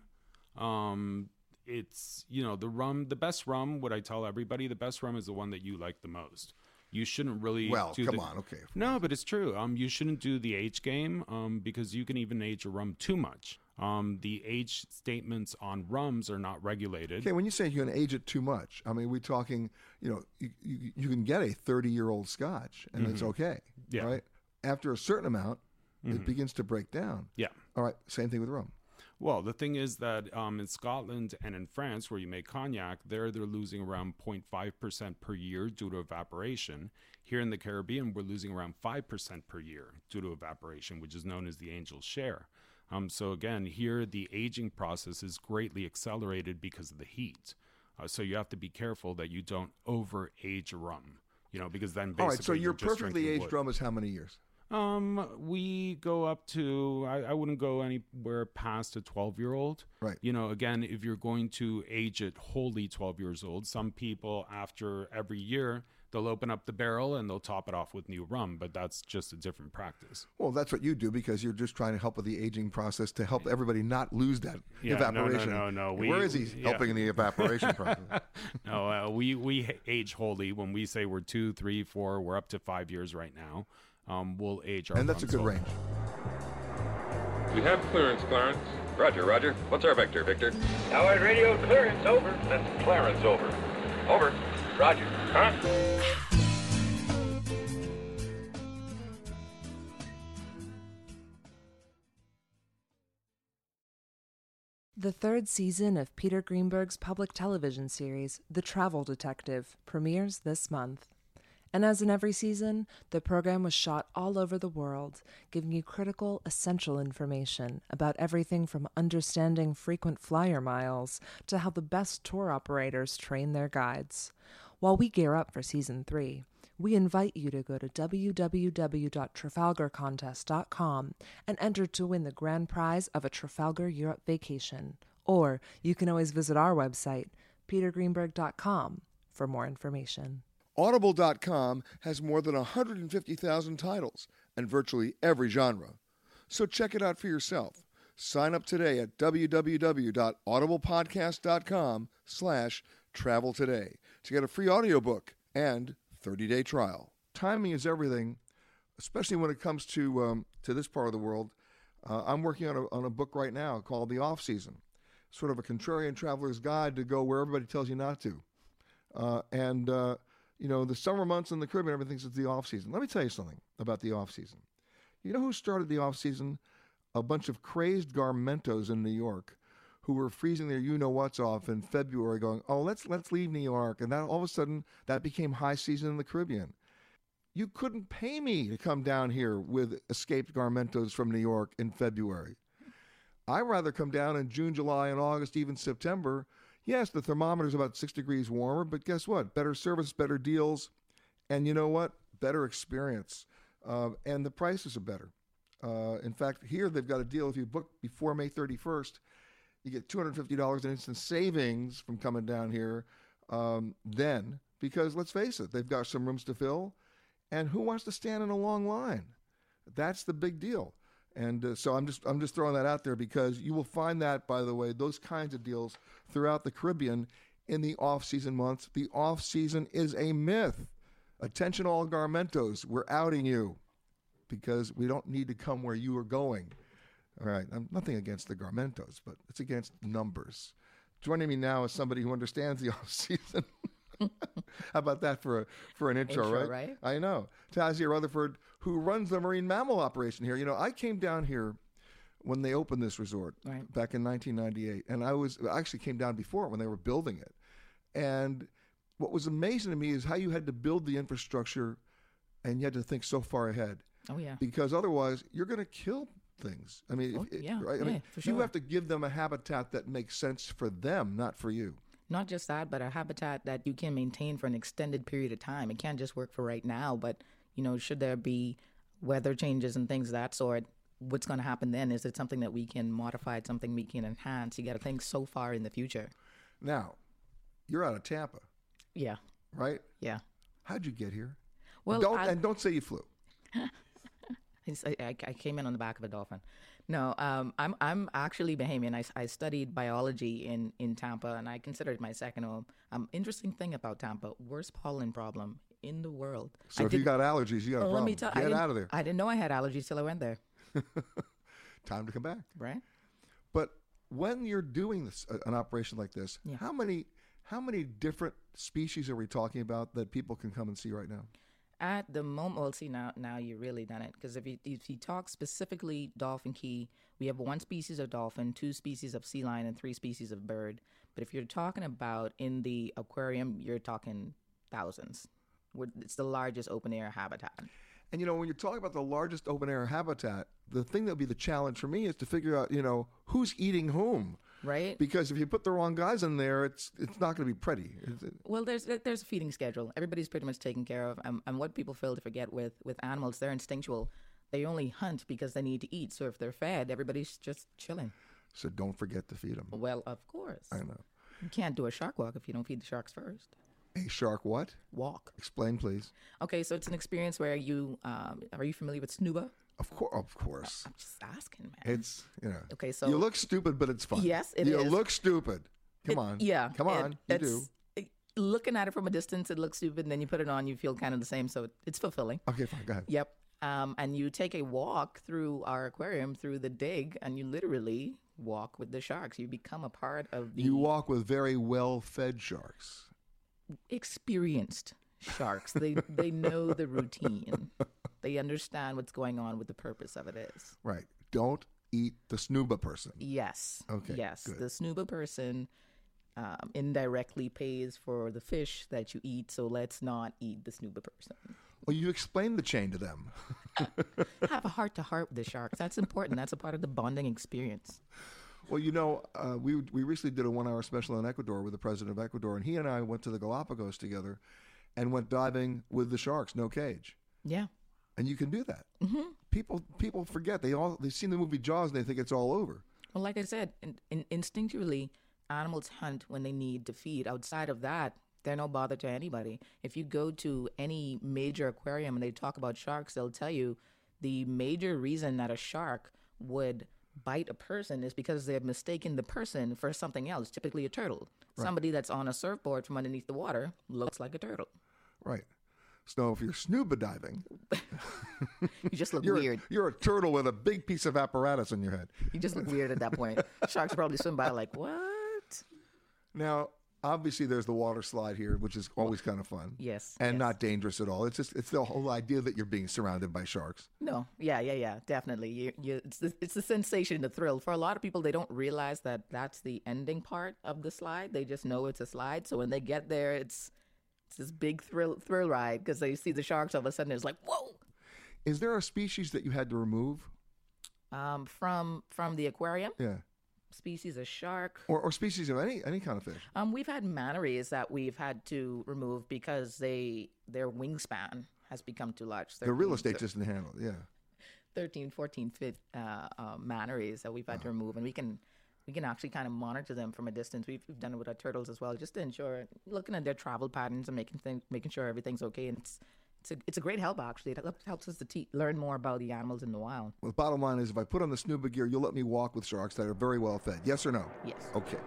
Um, it's, you know, the rum, the best rum, what I tell everybody, the best rum is the one that you like the most. You shouldn't really
Well,
do
come
the-
on, okay.
No, but it's true. Um, you shouldn't do the age game um, because you can even age a rum too much. Um, the age statements on rums are not regulated.
Okay, when you say you can age it too much, I mean, we're talking, you know, you, you, you can get a thirty-year-old scotch and it's
Mhm.
okay,
Yeah.
right? After a certain amount,
Mhm.
it begins to break down.
Yeah.
All right, same thing with rum.
Well, the thing is that um, in Scotland and in France, where you make cognac, there they're losing around zero point five percent per year due to evaporation. Here in the Caribbean, we're losing around five percent per year due to evaporation, which is known as the angel's share. Um, so again, here the aging process is greatly accelerated because of the heat. Uh, so you have to be careful that you don't over age a rum, you know, because then basically
All right, so your
you're just
perfectly
drinking
aged
wood.
rum is how many years?
Um, we go up to, I, I wouldn't go anywhere past a twelve year old.
Right.
You know, again, if you're going to age it wholly twelve years old, some people after every year, they'll open up the barrel and they'll top it off with new rum, but that's just a different practice.
Well, that's what you do because you're just trying to help with the aging process to help everybody not lose that
Yeah,
evaporation.
No, no, no, no. We,
Where is he
yeah.
helping in the evaporation process?
No, uh, we, we age wholly. When we say we're two, three, four, we're up to five years right now. Um, we'll age our
And that's a
rums
good
wholly.
range.
We have clearance, Clarence. Roger, Roger. What's our vector, Victor?
Howard radio clearance over.
That's Clarence, over. Over.
Roger. Huh?
The third season of Peter Greenberg's public television series, The Travel Detective, premieres this month. And as in every season, the program was shot all over the world, giving you critical, essential information about everything from understanding frequent flyer miles to how the best tour operators train their guides. While we gear up for season three, we invite you to go to w w w dot trafalgar contest dot com and enter to win the grand prize of a Trafalgar Europe vacation. Or you can always visit our website, peter greenberg dot com, for more information.
Audible dot com has more than one hundred fifty thousand titles and virtually every genre. So check it out for yourself. Sign up today at w w w dot audible podcast dot com slash travel today to get a free audiobook and thirty-day trial. Timing is everything, especially when it comes to um, to this part of the world. Uh, I'm working on a, on a book right now called The Off Season, sort of a contrarian traveler's guide to go where everybody tells you not to. Uh, and, uh, you know, the summer months in the Caribbean, everything is the off season. Let me tell you something about the off season. You know who started the off season? A bunch of crazed garmentos in New York who were freezing their you-know-whats off in February going, oh, let's let's leave New York. And then all of a sudden, that became high season in the Caribbean. You couldn't pay me to come down here with escaped garmentos from New York in February. I'd rather come down in June, July, and August, even September. Yes, the thermometer's about six degrees warmer, but guess what? Better service, better deals, and you know what? Better experience. Uh, and the prices are better. Uh, in fact, here they've got a deal. If you book before May thirty-first, you get two hundred fifty dollars in instant savings from coming down here um, then, because let's face it, they've got some rooms to fill, and who wants to stand in a long line? That's the big deal. And uh, so I'm just I'm just throwing that out there because you will find that, by the way, those kinds of deals throughout the Caribbean in the off-season months. The off-season is a myth. Attention all garmentos, we're outing you because we don't need to come where you are going. All right, I'm nothing against the garmentos, but it's against numbers. Joining me now is somebody who understands the off-season. How about that for a, for an intro,
Intro,
right?
right?
I know. Tazia Rutherford, who runs the marine mammal operation here. You know, I came down here when they opened this resort
Right.
back in nineteen ninety-eight, and I was I actually came down before when they were building it. And what was amazing to me is how you had to build the infrastructure, and you had to think so far ahead.
Oh, yeah.
Because otherwise, you're going to kill things. I mean,
Oh,
if-
yeah,
right? I
yeah,
mean,
for
you
sure.
have to give them a habitat that makes sense for them, not for you.
Not just that, but a habitat that you can maintain for an extended period of time. It can't just work for right now, but, you know, should there be weather changes and things of that sort, what's going to happen then? Is it something that we can modify, something we can enhance? You got to think so far in the future.
Now, you're out of Tampa,
Yeah.
right?
Yeah.
How'd you get here?
Well,
don't,
I-
and don't say you flew.
I, I, I came in on the back of a dolphin. No, um, I'm I'm actually Bahamian. I, I studied biology in, in Tampa, and I consider it my second home. Um, interesting thing about Tampa, worst pollen problem in the world.
So
I
if you
did-
got allergies, you got a
Oh,
problem.
let me tell, I
Get
didn't-
out of there.
I didn't know I had allergies till I went there.
Time to come back.
Right.
But when you're doing this, uh, an operation like this,
Yeah.
how many how many different species are we talking about that people can come and see right now?
At the moment, well, see, now now you really done it. Because if you, if you talk specifically Dolphin Key, we have one species of dolphin, two species of sea lion, and three species of bird. But if you're talking about in the aquarium, you're talking thousands. We're, it's the largest open-air habitat.
And, you know, when you're talking about the largest open air habitat, the thing that would be the challenge for me is to figure out, you know, who's eating whom.
Right.
Because if you put the wrong guys in there, it's it's not going to be pretty. Is it?
Well, there's there's a feeding schedule. Everybody's pretty much taken care of. And, and what people fail to forget with, with animals, they're instinctual. They only hunt because they need to eat. So if they're fed, everybody's just chilling.
So don't forget to feed them.
Well, of course.
I know.
You can't do a shark walk if you don't feed the sharks first.
A shark what?
Walk.
Explain, please.
Okay, so it's an experience where you, um, are you familiar with snuba?
Of course, of course.
I'm just asking, man.
It's, you know.
Okay, so.
You look stupid, but it's fun.
Yes, it
you
is.
You look stupid. Come
It-
on.
yeah,
Come on.
it-
you
it's-
do.
it- looking at it from a distance, it looks stupid, and then you put it on, you feel kind of the same, so it, it's fulfilling.
Okay, fine. Go ahead.
Yep. Um, and you take a walk through our aquarium, through the dig, and you literally walk with the sharks. You become a part of the
You walk with very well-fed sharks.
experienced sharks. They they know the routine. They understand what's going on, what the purpose of it is.
Right. Don't eat the snuba person.
Yes.
Okay,
Yes.
good.
The snuba person um, indirectly pays for the fish that you eat, so let's not eat the snuba person.
Well, you explain the chain to them.
Have a heart to heart with the sharks. That's important. That's a part of the bonding experience.
Well, you know, uh, we we recently did a one-hour special in Ecuador with the president of Ecuador, and he and I went to the Galapagos together and went diving with the sharks, no cage.
Yeah.
And you can do that.
Mm-hmm.
People people forget. They all they've seen the movie Jaws and they think it's all over.
Well, like I said, in, in, instinctually, animals hunt when they need to feed. Outside of that, they're no bother to anybody. If you go to any major aquarium and they talk about sharks, they'll tell you the major reason that a shark would bite a person is because they've mistaken the person for something else, typically a turtle.
Right.
Somebody that's on a surfboard from underneath the water looks like a turtle.
Right. So if you're snuba diving,
You just look
you're
weird.
A, you're a turtle with a big piece of apparatus in your head.
You just look weird at that point. Sharks probably swim by like, what?
Now, obviously, there's the water slide here, which is always kind of fun.
Yes.
And not dangerous at all. It's just it's the whole idea that you're being surrounded by sharks.
No, yeah, yeah, yeah, definitely. You, you, it's the, it's the sensation, the thrill. For a lot of people, they don't realize that that's the ending part of the slide. They just know it's a slide. So when they get there, it's it's this big thrill thrill ride because they see the sharks. All of a sudden, it's like, whoa.
Is there a species that you had to remove?
Um, from from the aquarium,
Yeah.
species of shark.
Or, or species of any any kind of fish?
Um, we've had manta rays that we've had to remove because they their wingspan has become too large.
The real
thirteen
estate
so-
just didn't handle it, yeah.
thirteen, fourteen fit uh, uh, manta rays that we've had to remove, and we can we can actually kind of monitor them from a distance. We've, we've done it with our turtles as well, just to ensure, looking at their travel patterns and making things, making sure everything's okay. And it's it's a it's a great help actually. It helps- helps us to te- learn more about the animals in the wild.
Well, the bottom line is if I put on the snuba gear, you'll let me walk with sharks that are very well fed. Yes or no?
Yes.
Okay.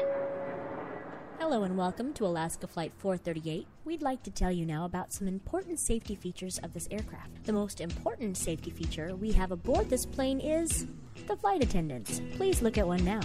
Hello and welcome to Alaska Flight four thirty-eight. We'd like to tell you now about some important safety features of this aircraft. The most important safety feature we have aboard this plane is the flight attendants. Please look at one now.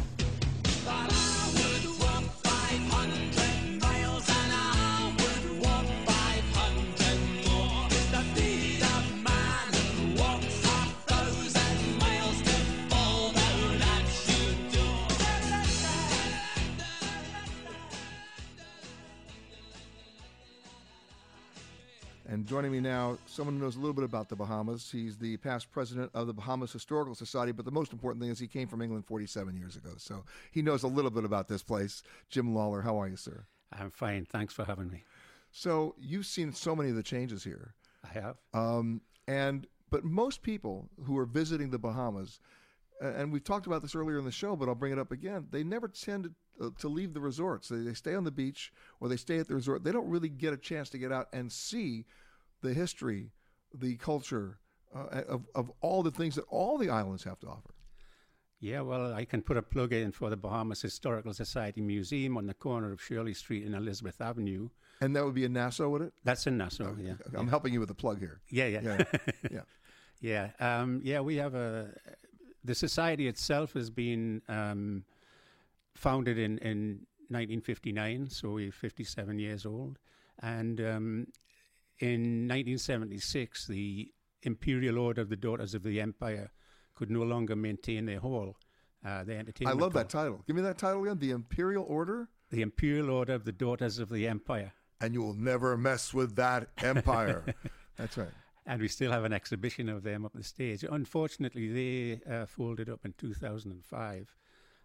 And joining me now, someone who knows a little bit about the Bahamas. He's the past president of the Bahamas Historical Society, but the most important thing is he came from England forty-seven years ago. So he knows a little bit about this place. Jim Lawler, how are you, sir?
I'm fine. Thanks for having me.
So you've seen so many of the changes here.
I have.
Um, and but most people who are visiting the Bahamas, uh, and we've talked about this earlier in the show, but I'll bring it up again, they never tend to, uh, to leave the resorts. They, they stay on the beach or they stay at the resort. They don't really get a chance to get out and see the history, the culture, uh, of, of all the things that all the islands have to offer.
Yeah, well, I can put a plug in for the Bahamas Historical Society Museum on the corner of Shirley Street and Elizabeth Avenue.
And that would be in Nassau, would it?
That's in Nassau, yeah.
I'm
yeah.
helping you with the plug here.
Yeah, yeah.
Yeah. Yeah.
yeah, um, yeah, we have a... The society itself has been um, founded in, in nineteen fifty-nine, so we're fifty-seven years old. And um, in nineteen seventy-six, the Imperial Order of the Daughters of the Empire could no longer maintain their hall, uh, their
I
entertainment
love
hall.
that title. Give me that title again. The Imperial Order?
The Imperial Order of the Daughters of the Empire.
And you will never mess with that empire. That's right.
And we still have an exhibition of them up the stage. Unfortunately, they uh, folded up in two thousand five.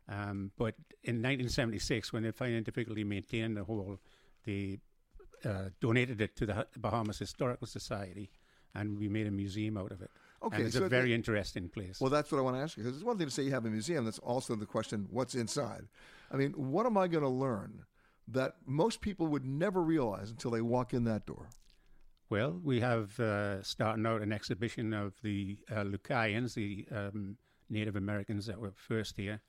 Um, but in nineteen seventy-six, when they finding difficulty maintaining the hole, they uh, donated it to the Bahamas Historical Society, and we made a museum out of it.
Okay,
and it's
so
a very
it,
interesting place.
Well, that's what I want to ask you, because it's one thing to say you have a museum. That's also the question, what's inside? I mean, what am I going to learn that most people would never realize until they walk in that door?
Well, we have uh, starting out an exhibition of the uh, Lucayans, the um, Native Americans that were first here.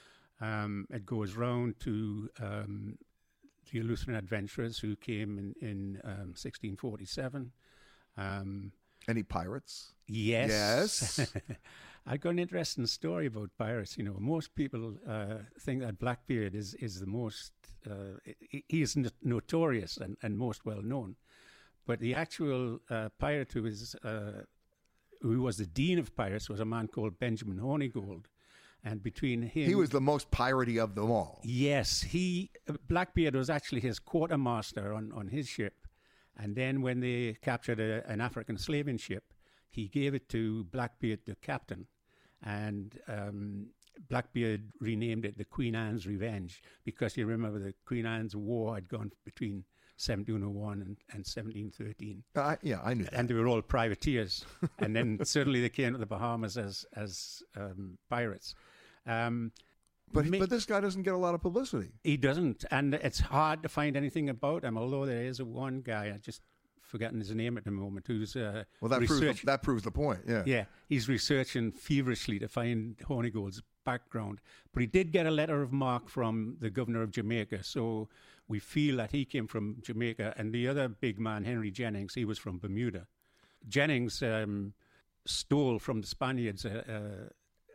Um, it goes round to um, the Eleutheran adventurers who came in, in um, sixteen forty-seven. Um,
Any pirates?
Yes.
Yes.
I've got an interesting story about pirates. You know, most people uh, think that Blackbeard is, is the most, uh, he is n- notorious and, and most well known. But the actual uh, pirate who was, uh, who was the dean of pirates was a man called Benjamin Hornigold. And between him...
He was the most piratey of them all.
Yes. he Blackbeard was actually his quartermaster on, on his ship. And then when they captured a, an African slaving ship, he gave it to Blackbeard, the captain. And um, Blackbeard renamed it the Queen Anne's Revenge, because you remember the Queen Anne's War had gone between seventeen oh one and, and seventeen thirteen.
Uh, yeah, I knew that.
And they were all privateers. And then suddenly they came to the Bahamas as, as um, pirates. Um,
But but this guy doesn't get a lot of publicity.
He doesn't, and it's hard to find anything about him. Although there is a one guy, I just forgotten his name at the moment, who's uh,
well that
research-
proves the, that proves the point. Yeah,
yeah, he's researching feverishly to find Hornigold's background. But he did get a letter of marque from the governor of Jamaica, so we feel that he came from Jamaica. And the other big man, Henry Jennings, he was from Bermuda. Jennings um, stole from the Spaniards Uh, uh,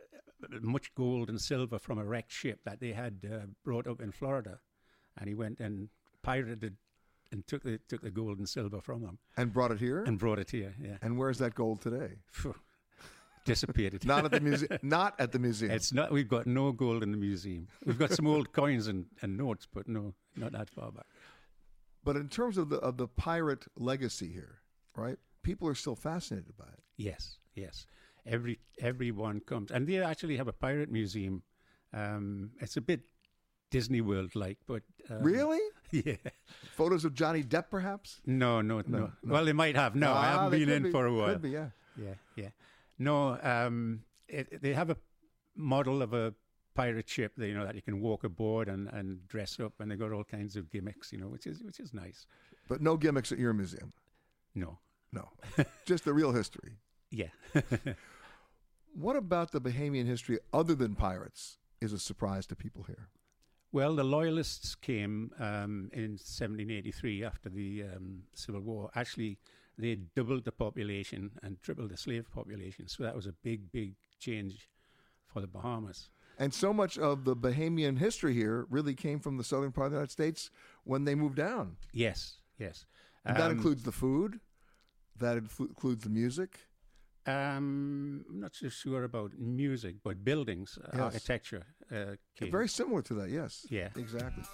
much gold and silver from a wrecked ship that they had uh, brought up in Florida, and he went and pirated and took the took the gold and silver from them
and brought it here.
And brought it here, yeah.
And where's that gold today?
Dissipated.
Not at the museum. Not at the museum.
It's not. We've got no gold in the museum. We've got some old coins and, and notes, but no, not that far back.
But in terms of the of the pirate legacy here, right? People are still fascinated by it.
Yes, yes. Every everyone comes, and they actually have a pirate museum. Um, it's a bit Disney World like, but um,
really,
yeah.
Photos of Johnny Depp, perhaps?
No, no, no.
No, no.
Well, they might have. No,
Ah,
I haven't
they
been
could
in
be.
for a while.
Could be, yeah,
yeah, yeah. No, um, it, they have a model of a pirate ship, that, you know, that you can walk aboard and, and dress up, and they got all kinds of gimmicks, you know, which is which is nice.
But no gimmicks at your museum.
No,
no, just the real history.
Yeah.
What about the Bahamian history other than pirates is a surprise to people here?
Well, the Loyalists came um, in seventeen eighty-three after the um, Civil War. Actually, they doubled the population and tripled the slave population. So that was a big, big change for the Bahamas.
And so much of the Bahamian history here really came from the southern part of the United States when they moved down.
Yes, yes.
And that
Um,
includes the food. That influ- includes the music.
Um, I'm not so sure about music, but buildings, uh,
Yes.
architecture uh, came.
Very similar to that, yes.
Yeah.
Exactly.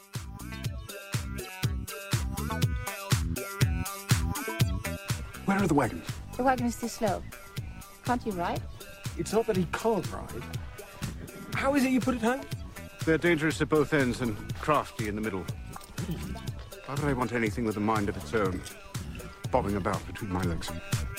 Where are the wagons?
The wagon is too slow. Can't you ride?
It's not that he can't ride. How is it you put it home?
They're dangerous at both ends and crafty in the middle. Why would I want anything with a mind of its own, bobbing about between my legs?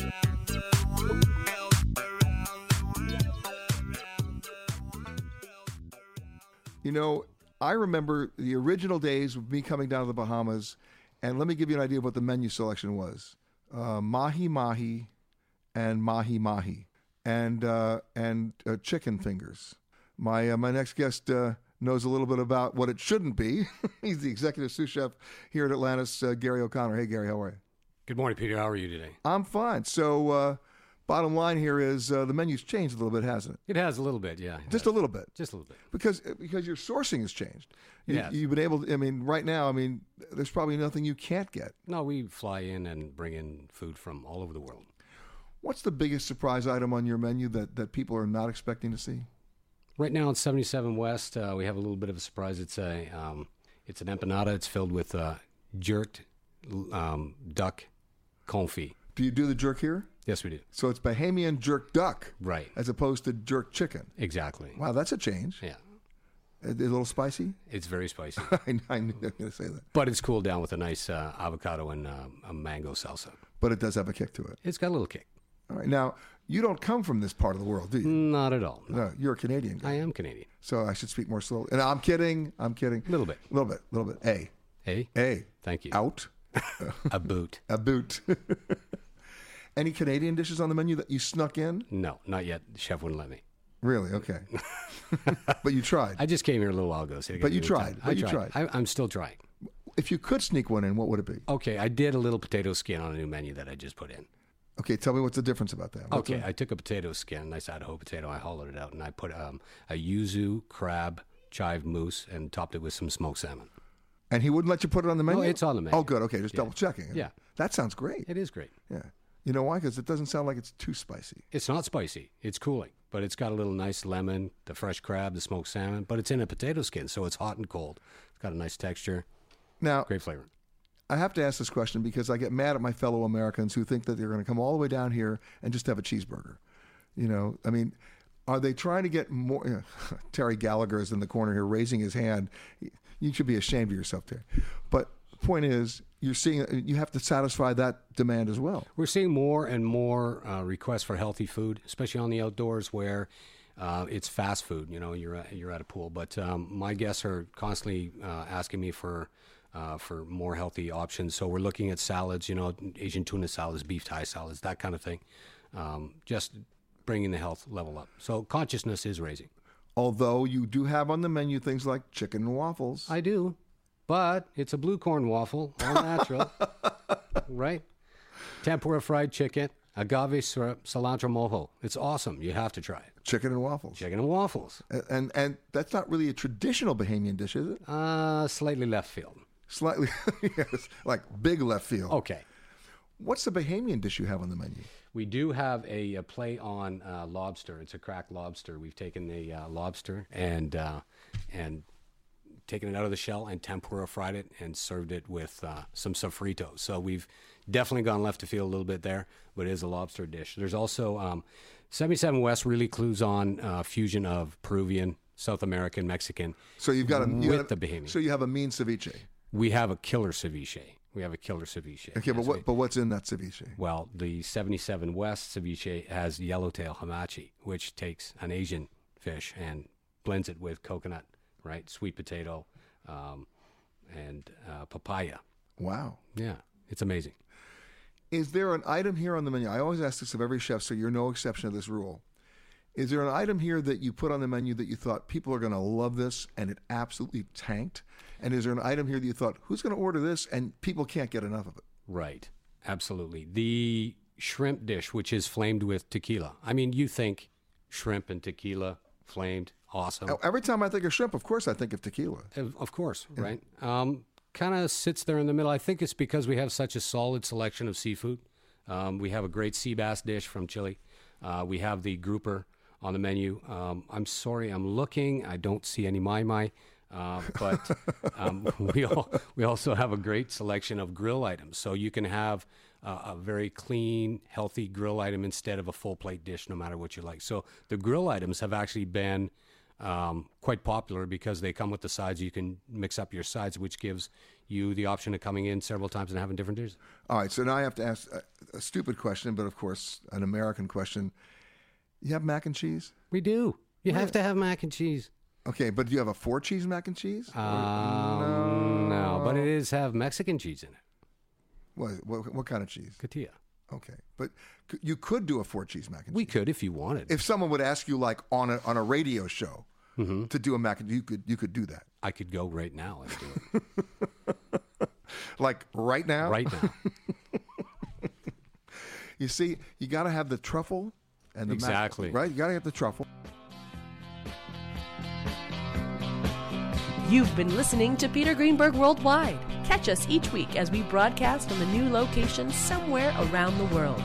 You know, I remember the original days of me coming down to the Bahamas, and let me give you an idea of what the menu selection was. Uh, mahi mahi and mahi mahi and uh, and uh, chicken fingers. My uh, my next guest uh, knows a little bit about what it shouldn't be. He's the executive sous chef here at Atlantis, uh, Gary O'Connor. Hey, Gary, how are you?
Good morning, Peter. How are you today?
I'm fine. So, uh, bottom line here is uh, the menu's changed a little bit, hasn't it?
It has a little bit, yeah.
Just a little bit.
Just a little bit.
Because because your sourcing has changed. You,
Yes.
You've been able to, I mean, right now, I mean, there's probably nothing you can't get.
No, we fly in and bring in food from all over the world.
What's the biggest surprise item on your menu that, that people are not expecting to see?
Right now in seventy-seven West, uh, we have a little bit of a surprise. It's a um, it's an empanada. It's filled with uh, jerked um, duck confit.
Do you do the jerk here?
Yes, we do.
So it's Bahamian jerk duck.
Right.
As opposed to jerk chicken.
Exactly.
Wow, that's a change.
Yeah.
A, a little spicy?
It's very spicy.
I, I knew I was going to say that.
But it's cooled down with a nice uh, avocado and uh, a mango salsa.
But it does have a kick to it.
It's got a little kick.
All right. Now, you don't come from this part of the world, do you?
Not at all.
No, you're a Canadian guy.
I am Canadian.
So I should speak more slowly. And I'm kidding. I'm kidding.
A little bit.
A little bit. A little bit. A.
A.
A.
Thank you.
Out.
A boot.
A boot. Any Canadian dishes on the menu that you snuck in?
No, not yet. The chef wouldn't let me.
Really? Okay. But you tried.
I just came here a little while ago. So
but you tried. But
I
you
tried.
tried.
I, I'm still trying.
If you could sneak one in, what would it be?
Okay, I did a little potato skin on a new menu that I just put in.
Okay, tell me what's the difference about that. What's
okay,
the...
I took a potato skin, nice Idaho potato, I hollowed it out, and I put um, a yuzu crab chive mousse and topped it with some smoked salmon.
And he wouldn't let you put it on the menu?
No, it's on the menu.
Oh, good. Okay, just
Yeah.
double checking.
Yeah.
That sounds great.
It is great.
Yeah. You know why? Because it doesn't sound like it's too spicy.
It's not spicy. It's cooling, but it's got a little nice lemon, the fresh crab, the smoked salmon, but it's in a potato skin, so it's hot and cold. It's got a nice texture.
Now,
great flavor.
I have to ask this question because I get mad at my fellow Americans who think that they're going to come all the way down here and just have a cheeseburger. You know, I mean, are they trying to get more? You know, Terry Gallagher is in the corner here raising his hand. You should be ashamed of yourself, Terry. But the point is, you're seeing you have to satisfy that demand as well.
We're seeing more and more uh, requests for healthy food, especially on the outdoors where uh, it's fast food. You know, you're at, you're at a pool. But um, my guests are constantly uh, asking me for. Uh, for more healthy options. So we're looking at salads, you know, Asian tuna salads, beef Thai salads, that kind of thing. Um, just bringing the health level up. So consciousness is raising.
Although you do have on the menu things like chicken and waffles.
I do, but it's a blue corn waffle, all natural, right? Tempura fried chicken, agave syrup, cilantro mojo. It's awesome. You have to try it.
Chicken and waffles.
Chicken and waffles.
And and, and that's not really a traditional Bahamian dish, is it?
Uh, slightly left field.
Slightly, yes, like big left field.
Okay.
What's the Bahamian dish you have on the menu?
We do have a, a play on uh, lobster. It's a cracked lobster. We've taken the uh, lobster and uh, and taken it out of the shell and tempura fried it and served it with uh, some sofrito. So we've definitely gone left to field a little bit there, but it is a lobster dish. There's also um, seventy-seven West really clues on uh, fusion of Peruvian, South American, Mexican.
So you've got a you
with
got a,
the Bahamian.
So you have a mean ceviche.
We have a killer ceviche. We have a killer ceviche.
Okay, but
Yes,
what
we-
but what's in that ceviche?
Well, the seventy-seven West ceviche has yellowtail hamachi, which takes an Asian fish and blends it with coconut, right? Sweet potato, um, and uh, papaya.
Wow.
Yeah, it's amazing.
Is there an item here on the menu? I always ask this of every chef, so you're no exception to this rule. Is there an item here that you put on the menu that you thought people are going to love this and it absolutely tanked? And is there an item here that you thought, who's going to order this and people can't get enough of it?
Right, absolutely. The shrimp dish, which is flamed with tequila. I mean, you think shrimp and tequila flamed, awesome.
Every time I think of shrimp, of course I think of tequila.
Of, of course, right? Um, kind of sits there in the middle. I think it's because we have such a solid selection of seafood. Um, we have a great sea bass dish from Chile. Uh, we have the grouper on the menu. Um, I'm sorry, I'm looking. I don't see any mai mai. Uh, but um, we all, we also have a great selection of grill items. So you can have uh, a very clean, healthy grill item instead of a full plate dish, no matter what you like. So the grill items have actually been um, quite popular because they come with the sides. You can mix up your sides, which gives you the option of coming in several times and having different dishes.
All right, so now I have to ask a, a stupid question, but of course an American question. You have mac and cheese?
We do. You
Yeah.
have to have mac and cheese.
Okay, but do you have a four cheese mac and cheese?
Um, no. but it is have Mexican cheese in it.
What, what, what kind of cheese?
Cotija.
Okay, but c- you could do a four cheese mac and
We
cheese.
could if you wanted.
If someone would ask you, like on a on a radio show,
Mm-hmm.
to do a mac and you could you could do that.
I could go right now and do it.
Like right now.
Right now.
You see, you got to have the truffle and the mac-
Exactly.
right. You got to have the truffle.
You've been listening to Peter Greenberg Worldwide. Catch us each week as we broadcast from a new location somewhere around the world.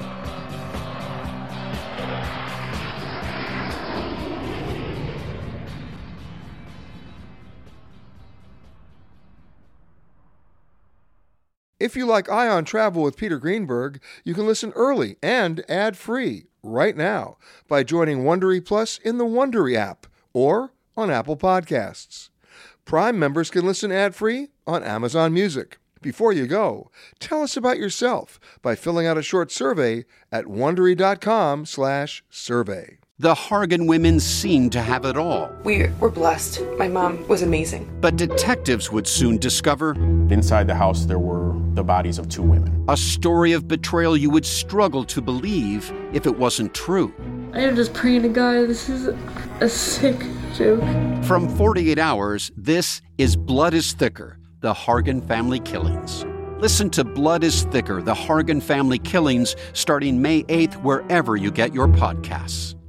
If you like Ion Travel with Peter Greenberg, you can listen early and ad-free right now by joining Wondery Plus in the Wondery app or on Apple Podcasts. Prime members can listen ad-free on Amazon Music. Before you go, tell us about yourself by filling out a short survey at Wondery.com slash survey.
The Hargan women seemed to have it all.
We were blessed. My mom was amazing.
But detectives would soon discover...
Inside the house, there were the bodies of two women.
A story of betrayal you would struggle to believe if it wasn't true.
I am just praying to God, this is a sick joke.
From forty-eight hours, this is Blood is Thicker, the Hargan Family Killings. Listen to Blood is Thicker, the Hargan Family Killings, starting May eighth, wherever you get your podcasts.